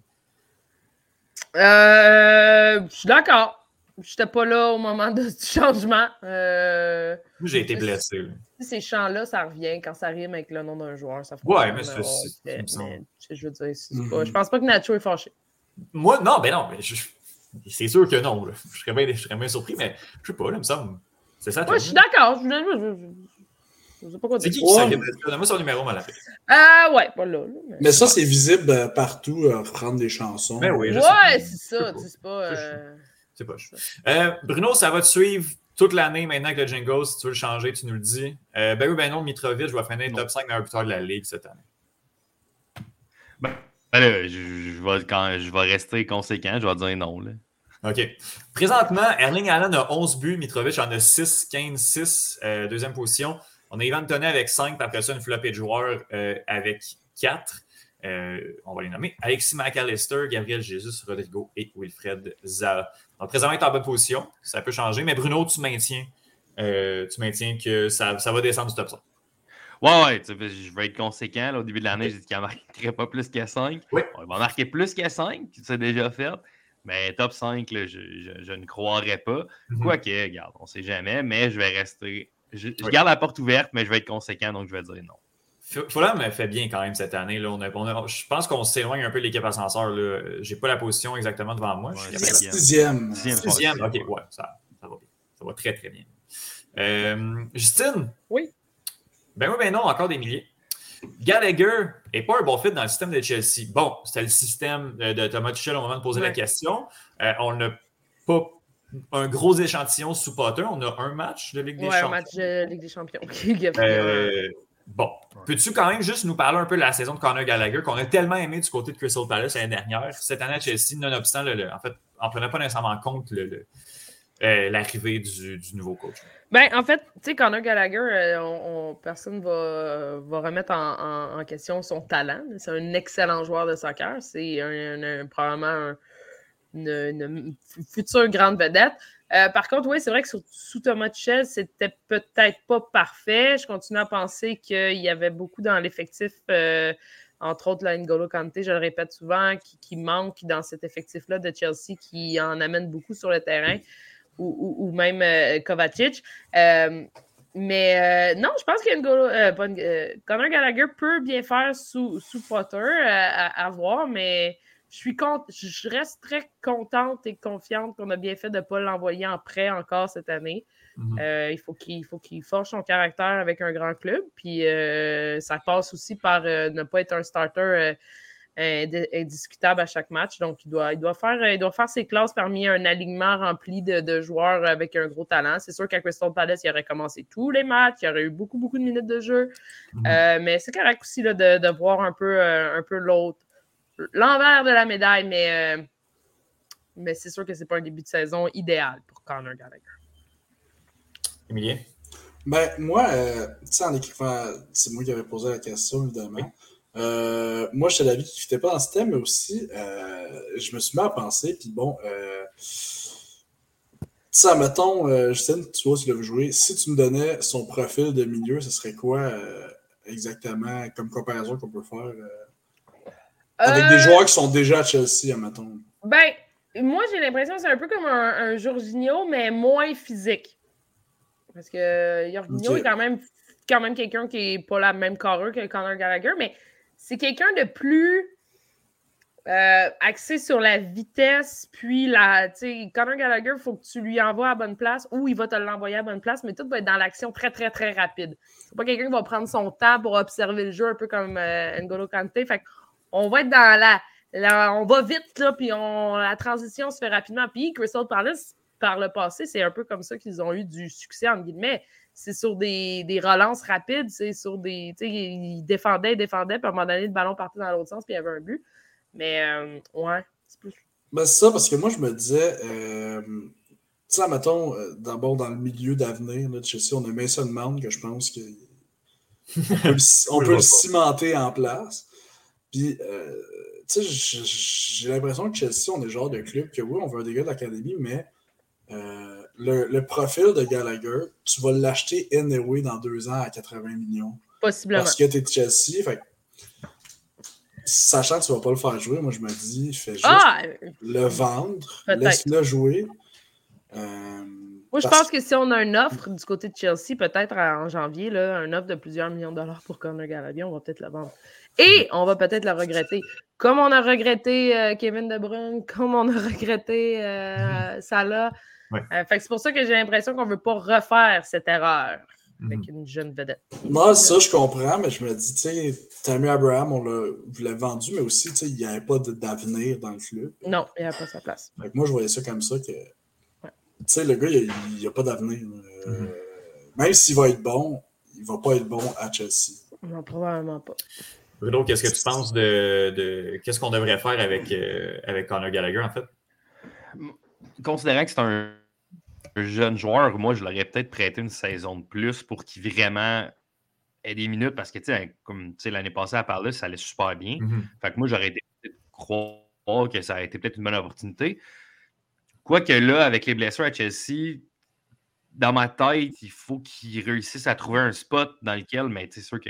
Euh, je suis d'accord. J'étais pas là au moment du changement. Euh, J'ai été blessé. Là. Ces chants-là, ça revient quand ça rime avec le nom d'un joueur. Ça ouais, mais c'est, on, c'est, mais, c'est mais, je veux dire, c'est mm-hmm. pas, je pense pas que Nacho est fâché. Moi, non, ben non. Mais je, c'est sûr que non. Là. Je, serais bien, je serais bien surpris, mais je sais pas, là, il me semble. C'est ça. Ouais, je suis d'accord. Je, je, je, je sais pas quoi c'est dire. qui qui s'occupe de ça? Donne-moi son numéro, mal appelé. Ah, ouais, pas là. là mais... mais ça, c'est visible partout, euh, prendre des chansons. Ben oui, je ouais, sais. c'est ça. C'est pas. Euh... C'est pas euh, Bruno, ça va te suivre toute l'année maintenant avec le jingle. Si tu veux le changer, tu nous le dis. Euh, ben oui, ben non, Mitrovic, je vais finir non. top cinq meilleurs buteurs de la Ligue cette année. Ben, ben là, je, je, vais, quand, je vais rester conséquent, je vais dire non. Là. OK. Présentement, Erling Haaland a onze buts, Mitrovic en a six, quinze, six, euh, deuxième position. On a Ivan Toney avec cinq, puis après ça, une flopée de joueurs euh, avec quatre. Euh, on va les nommer. Alexis McAllister, Gabriel Jesus, Rodrigo et Wilfred Zaha. Donc, présentement, il est en bonne position. Ça peut changer. Mais Bruno, tu maintiens, euh, tu maintiens que ça, ça va descendre du top cinq. Ouais, ouais. Tu sais, je vais être conséquent. Là, au début de l'année, j'ai dit qu'il ne marquerait pas plus qu'à cinq. Oui. On va marquer plus qu'à cinq. C'est déjà fait. Mais top cinq, là, je, je, je ne croirais pas. Mm-hmm. Quoique, regarde, on ne sait jamais. Mais je vais rester... Je, je oui. garde la porte ouverte, mais je vais être conséquent. Donc, je vais dire non. Fulham fait bien quand même cette année. Là. On a, on a, je pense qu'on s'éloigne un peu de l'équipe ascenseur. Je n'ai pas la position exactement devant moi. Ouais, sixième. Sixième. Sixième. OK, ouais, ça, ça va bien. Ça va très, très bien. Euh, Justine? Oui. Ben oui, ben non, encore des milliers. Gallagher n'est pas un bon fit dans le système de Chelsea. Bon, c'était le système de Thomas Tuchel au moment de poser ouais. la question. Euh, on n'a pas un gros échantillon sous Potter. On a un match de Ligue des ouais, Champions. un match de Ligue des Champions. euh, bon, peux-tu quand même juste nous parler un peu de la saison de Conor Gallagher qu'on a tellement aimé du côté de Crystal Palace l'année dernière? Cette année à Chelsea, nonobstant, le, le, en fait, on ne prenait pas nécessairement en compte le, le, euh, l'arrivée du, du nouveau coach. Ben, en fait, tu sais, Conor Gallagher, euh, on, on, personne ne va, va remettre en, en, en question son talent. C'est un excellent joueur de soccer. C'est un, un, un, probablement un, une, une future grande vedette. Euh, par contre, oui, c'est vrai que sur, sous Thomas Tuchel, c'était peut-être pas parfait. Je continue à penser qu'il y avait beaucoup dans l'effectif, euh, entre autres, là, N'Golo Kanté, je le répète souvent, qui, qui manque dans cet effectif-là de Chelsea, qui en amène beaucoup sur le terrain. Ou, ou, ou même euh, Kovacic. Euh, mais euh, non, je pense que euh, euh, Conor Gallagher peut bien faire sous, sous Potter euh, à, à voir, mais je suis con- je reste très contente et confiante qu'on a bien fait de ne pas l'envoyer en prêt encore cette année. Mm-hmm. Euh, il faut qu'il, il faut qu'il forge son caractère avec un grand club. Puis euh, ça passe aussi par euh, ne pas être un starter euh, indiscutable à chaque match. Donc, il doit, il doit, faire, il doit faire ses classes parmi un alignement rempli de, de joueurs avec un gros talent. C'est sûr qu'à Crystal Palace, il aurait commencé tous les matchs, il aurait eu beaucoup, beaucoup de minutes de jeu. Mm-hmm. Euh, mais c'est correct aussi là, de, de voir un peu, euh, un peu l'autre, l'envers de la médaille, mais, euh, mais c'est sûr que c'est pas un début de saison idéal pour Conor Gallagher. Emilien? Ben, moi, euh, tu sais, en écrivant, c'est moi qui avais posé la question, évidemment. Oui. Euh, moi, j'étais d'avis qu'il ne fitait pas dans ce thème, mais aussi, euh, je me suis mis à penser, puis bon, euh, tu sais, mettons, euh, Justine, tu vois, tu l'as vu jouer, si tu me donnais son profil de milieu, ce serait quoi euh, exactement comme comparaison qu'on peut faire euh, avec euh... des joueurs qui sont déjà à Chelsea, mettons? Ben, moi, j'ai l'impression que c'est un peu comme un, un Jorginho, mais moins physique. Parce que Jorginho okay. est quand même, quand même quelqu'un qui n'est pas la même carrure que Conor Gallagher, mais c'est quelqu'un de plus euh, axé sur la vitesse, puis la, tu sais, Conor Gallagher, il faut que tu lui envoies à bonne place ou il va te l'envoyer à bonne place, mais tout va être dans l'action très, très, très rapide. C'est pas quelqu'un qui va prendre son temps pour observer le jeu, un peu comme euh, N'Golo Kanté. Fait qu'on va être dans la, la... On va vite, là, puis on, la transition se fait rapidement. Puis Crystal Palace, par le passé, c'est un peu comme ça qu'ils ont eu du succès, entre guillemets. C'est sur des, des relances rapides, c'est sur des... Tu sais, ils défendaient, ils défendaient, puis à un moment donné, le ballon partait dans l'autre sens, puis il y avait un but. Mais, euh, ouais, c'est plus... Ben, c'est ça, parce que moi, je me disais... Euh, tu sais, mettons, euh, d'abord, dans le milieu d'avenir, là, de Chelsea, on a Mason Mount, que je pense que on peut, le, on peut le cimenter en place. Puis, euh, tu sais, j'ai l'impression que Chelsea, on est le genre de club que, oui, on veut des gars de l'académie, mais euh, le, le profil de Gallagher, tu vas l'acheter anyway dans deux ans à quatre-vingts millions. Possiblement. Parce que tu es de Chelsea, fait sachant que tu ne vas pas le faire jouer, moi, je me dis, fais juste ah, le vendre, laisse-le jouer. Euh, moi, je pense que... que si on a une offre du côté de Chelsea, peut-être en janvier, là, une offre de plusieurs millions de dollars pour Conor Gallagher, on va peut-être la vendre. Et on va peut-être la regretter. Comme on a regretté euh, Kevin De Bruyne, comme on a regretté euh, Salah. Ouais. Euh, fait que c'est pour ça que j'ai l'impression qu'on ne veut pas refaire cette erreur avec mm-hmm. une jeune vedette. Moi, ça, je comprends, mais je me dis, tu sais, Tammy Abraham, on l'a, vous l'avez vendu, mais aussi, tu sais, il n'y avait pas d'avenir dans le club. Non, il n'y avait pas sa place. Fait que moi, je voyais ça comme ça que, ouais. tu sais, le gars, il n'y a, a pas d'avenir. Euh, mm-hmm. Même s'il va être bon, il ne va pas être bon à Chelsea. Non, probablement pas. Bruno, qu'est-ce que tu penses de, de qu'est-ce qu'on devrait faire avec, euh, avec Conor Gallagher, en fait? Considérant que c'est un jeune joueur, moi, je l'aurais peut-être prêté une saison de plus pour qu'il vraiment ait des minutes, parce que, tu sais, comme l'année passée à Palace, ça allait super bien. Mm-hmm. Fait que moi, j'aurais été peut-être croire que ça aurait été peut-être une bonne opportunité. Quoique là, avec les blessures à Chelsea, dans ma tête, il faut qu'il réussisse à trouver un spot dans lequel, mais c'est sûr que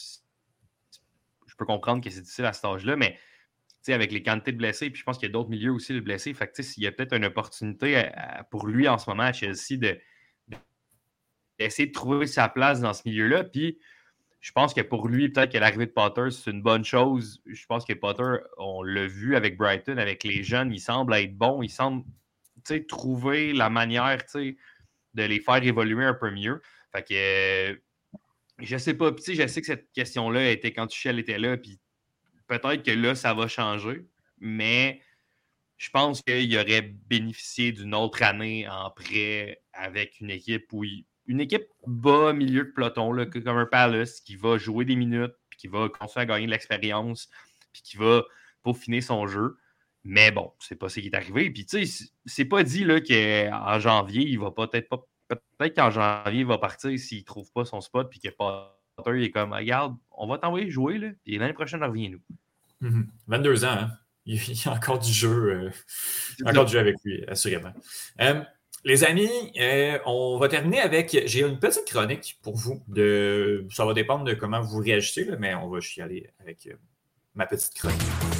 je peux comprendre que c'est difficile à cet âge-là, mais avec les quantités de blessés, puis je pense qu'il y a d'autres milieux aussi de blessés, fait que s'il y a peut-être une opportunité à, à, pour lui en ce moment à Chelsea de, de, d'essayer de trouver sa place dans ce milieu-là, puis je pense que pour lui, peut-être que l'arrivée de Potter, c'est une bonne chose. Je pense que Potter, on l'a vu avec Brighton, avec les jeunes, il semble être bon, il semble trouver la manière de les faire évoluer un peu mieux. Fait que euh, je sais pas, puis je sais que cette question-là était quand Tuchel était là, puis peut-être que là, ça va changer, mais je pense qu'il aurait bénéficié d'une autre année en prêt avec une équipe où il, une équipe bas, milieu de peloton, là, comme un Palace, qui va jouer des minutes, puis qui va continuer à gagner de l'expérience, puis qui va peaufiner son jeu. Mais bon, c'est pas ce qui est arrivé. Puis tu sais, c'est pas dit là, qu'en janvier, il va peut-être pas. Peut-être qu'en janvier, il va partir s'il trouve pas son spot, puis que Potter il est comme regarde, on va t'envoyer jouer, là, puis l'année prochaine, reviens-nous. Mm-hmm. vingt-deux ans, hein? Il y a encore du jeu, euh, encore du jeu avec lui, assurément. Euh, les amis, euh, on va terminer avec. J'ai une petite chronique pour vous. De, ça va dépendre de comment vous réagissez, là, mais on va y aller avec euh, ma petite chronique.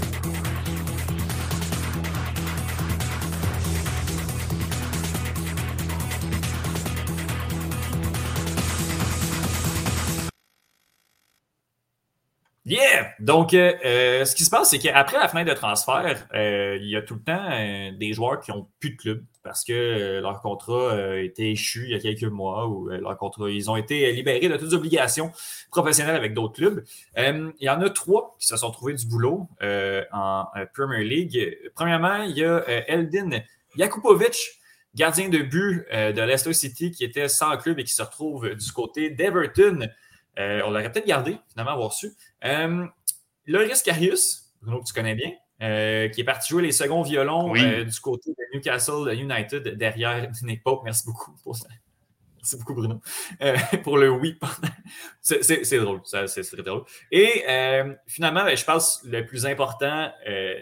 Yeah! Donc, euh, euh, ce qui se passe, c'est qu'après la fenêtre de transfert, euh, il y a tout le temps euh, des joueurs qui n'ont plus de club parce que euh, leur contrat a été échu il y a quelques mois ou euh, leur contrat, ils ont été libérés de toutes obligations professionnelles avec d'autres clubs. Euh, il y en a trois qui se sont trouvés du boulot euh, en euh, Premier League. Premièrement, il y a euh, Eldin Jakupovic, gardien de but euh, de Leicester City qui était sans club et qui se retrouve du côté d'Everton. Euh, on l'aurait peut-être gardé, finalement, avoir su. Euh, Loris Karius, Bruno, que tu connais bien, euh, qui est parti jouer les seconds violons oui. euh, du côté de Newcastle United derrière Nick Pope. Merci beaucoup pour ça. Merci beaucoup, Bruno, euh, pour le oui. c'est, c'est, c'est drôle, ça, c'est, c'est très drôle. Et euh, finalement, ben, je pense le plus important, euh,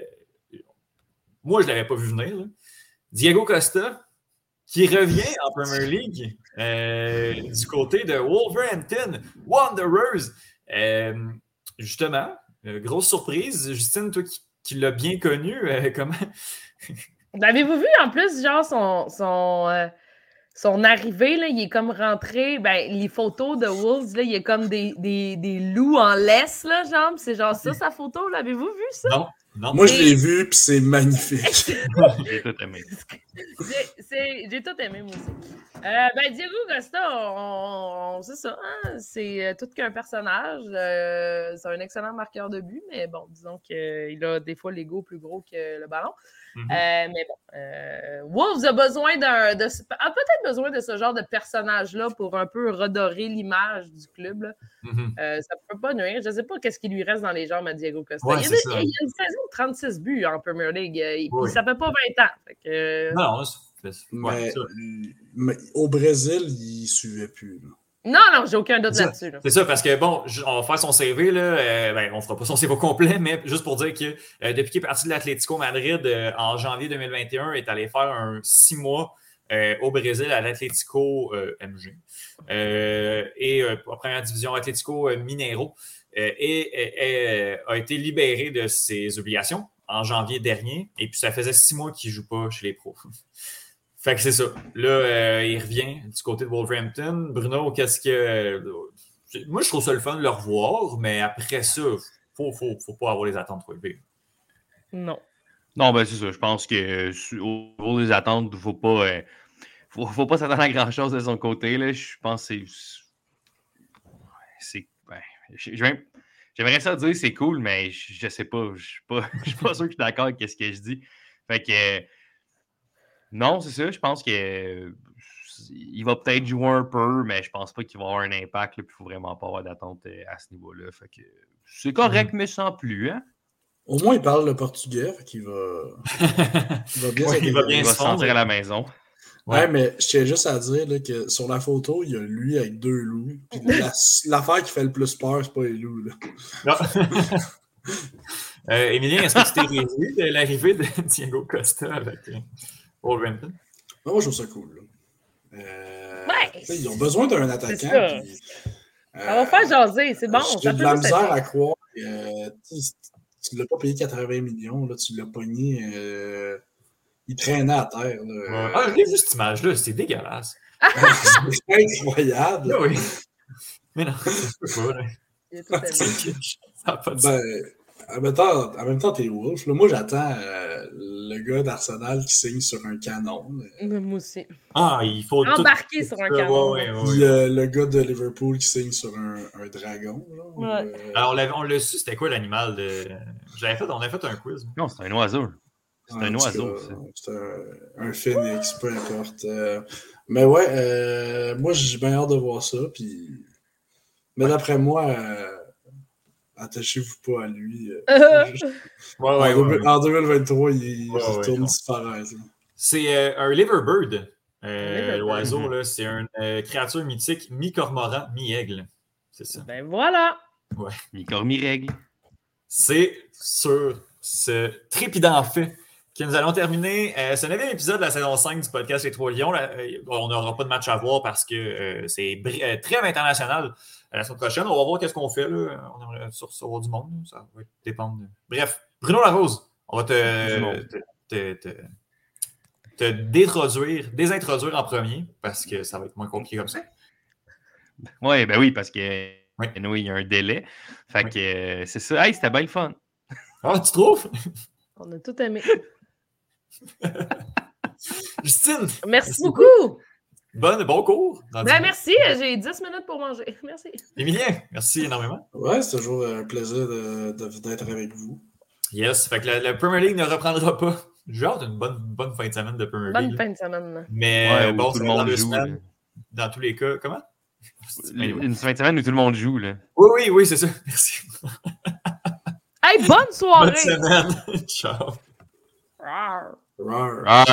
moi, je ne l'avais pas vu venir, là. Diego Costa, qui revient en Premier League euh, du côté de Wolverhampton Wanderers. Euh, justement, euh, grosse surprise. Justine, toi qui, qui l'as bien connu, euh, comment... L'avez-vous vu en plus, genre, son, son, euh, son arrivée, là, il est comme rentré, ben, les photos de Wolves, là, il est comme des, des, des loups en laisse, là, genre, c'est genre ça, sa photo, l'avez-vous vu, ça? Non. Non. Moi, je l'ai vu, puis c'est magnifique. J'ai tout aimé. J'ai, c'est, j'ai tout aimé, moi aussi. Euh, ben, Diego Costa, on, on, c'est ça, hein, c'est tout qu'un personnage. Euh, c'est un excellent marqueur de but, mais bon, disons qu'il a des fois l'ego plus gros que le ballon. Mm-hmm. Euh, mais bon, euh, Wolves a besoin d'un, de, a peut-être besoin de ce genre de personnage-là pour un peu redorer l'image du club. Là. Mm-hmm. Euh, ça ne peut pas nuire. Je ne sais pas qu'est-ce qui lui reste dans les jambes à Diego Costa. Ouais, il, y a des, il y a une saison de trente-six buts en Premier League. Et oui. Ça ne fait pas vingt ans. Fait que... Non, c'est, c'est, mais, ouais, mais au Brésil, il ne suivait plus. Là. Non, non, j'ai aucun doute c'est là-dessus. Là. C'est ça, parce que bon, on va faire son C V, là, euh, ben, on ne fera pas son C V complet, mais juste pour dire que euh, depuis qu'il est parti de l'Atlético Madrid euh, en janvier deux mille vingt et un, il est allé faire un six mois euh, au Brésil à l'Atlético euh, M G euh, et euh, en première division Atlético Mineiro euh, et, et, et a été libéré de ses obligations en janvier dernier, et puis ça faisait six mois qu'il ne joue pas chez les pros. Fait que c'est ça. Là, euh, il revient du côté de Wolverhampton. Bruno, qu'est-ce que... Euh, moi, je trouve ça le fun de le revoir, mais après ça, il faut, faut, faut pas avoir les attentes trop élevées. Non. Non, ben c'est ça. Je pense que au niveau des attentes, il ne faut pas, euh, faut, faut pas s'attendre à grand-chose de son côté. Là. Je pense que c'est... c'est ben, j'aimerais, j'aimerais ça dire c'est cool, mais je, je sais pas. Je suis pas, je suis pas sûr que je suis d'accord avec ce que je dis. Fait que... Non, c'est ça. Je pense qu'il euh, va peut-être jouer un peu, mais je pense pas qu'il va avoir un impact. Il ne faut vraiment pas avoir d'attente euh, à ce niveau-là. Fait que c'est correct, mm-hmm. mais sans plus. Hein? Au moins, il parle le portugais. Fait qu'il va... il va bien, ouais, il va bien il va se sentir à la maison. Ouais, ouais, mais je tiens juste à dire là, que sur la photo, il y a lui avec deux loups. La, l'affaire qui fait le plus peur, c'est pas les loups. Là. euh, Émilien, est-ce que tu t'es réjoui de l'arrivée de Diego Costa avec... Wolverhampton. Non, moi, je trouve ça cool. Euh, ouais. Ils ont besoin d'un attaquant. Ça. Puis, euh, ça va faire jaser, c'est bon. J'ai de la misère à croire. Euh, tu ne l'as pas payé quatre-vingts millions, là, tu l'as pogné. Euh, il traînait à terre. Là. Ouais. Ah, je l'ai vu cette image-là, c'est dégueulasse. C'est incroyable. Oui. Mais non, c'est pas. Là. Ça pas de ben, En même temps, en même temps t'es Wolf. Là, moi, j'attends euh, le gars d'Arsenal qui signe sur un canon. Moi aussi. Ah, il faut embarquer tout... sur un canon. Ouais, ouais, Puis euh, le gars de Liverpool qui signe sur un, un dragon. Là, ouais. euh... Alors, on l'a, on l'a su, c'était quoi l'animal de... J'avais fait, on avait fait un quiz. Non, c'est un oiseau. C'est un oiseau, ça. C'est un, un phénix, peu importe. Euh, mais ouais, euh, moi, j'ai bien hâte de voir ça. Puis... Mais d'après moi, euh, attachez-vous pas à lui. Euh, ouais, en, ouais, deux, ouais. en deux mille vingt-trois, il Ouais, retourne ouais, disparaître. C'est euh, un liverbird. Euh, Liverbird. L'oiseau, Mm-hmm. là, c'est une euh, créature mythique, mi-cormoran, mi-aigle. C'est ça. Ben voilà! Ouais. Mi-cormi-règle. C'est sur ce trépidant fait que nous allons terminer euh, ce neuvième épisode de la saison cinq du podcast Les Trois Lions. Là, euh, on n'aura pas de match à voir parce que euh, c'est br- euh, trêve international euh, la semaine prochaine. On va voir qu'est-ce qu'on fait. Là. On aimerait ça recevoir du monde. Ça va dépendre. De... Bref, Bruno Larose, on va te, te, te, te, te déintroduire, désintroduire en premier parce que ça va être moins compliqué comme ça. Ouais, ben oui, parce que Oui. anyway, il y a un délai. Fait Oui. que euh, c'est ça. Hey, c'était bien le fun. Ah, tu trouves? On a tout aimé. Justine! Merci beaucoup! Bonne, bon cours. dans dix Ben minutes. merci, j'ai dix minutes pour manger. Merci. Émilien, merci énormément. Ouais, c'est toujours un plaisir de, de, d'être avec vous. Yes, fait que la, la Premier League ne reprendra pas. J'ai hâte d'une bonne, bonne fin de semaine de Premier Bonne League. fin de semaine. Mais Ouais, euh, où bon, tout ça le va dans monde deux joue. semaines. là. Dans tous les cas, comment? Anyway. Une fin de semaine où tout le monde joue. Là. Oui, oui, oui, c'est ça. Merci. Hey, bonne soirée! Bonne semaine. Ciao. Rawr. Rawr. Ah,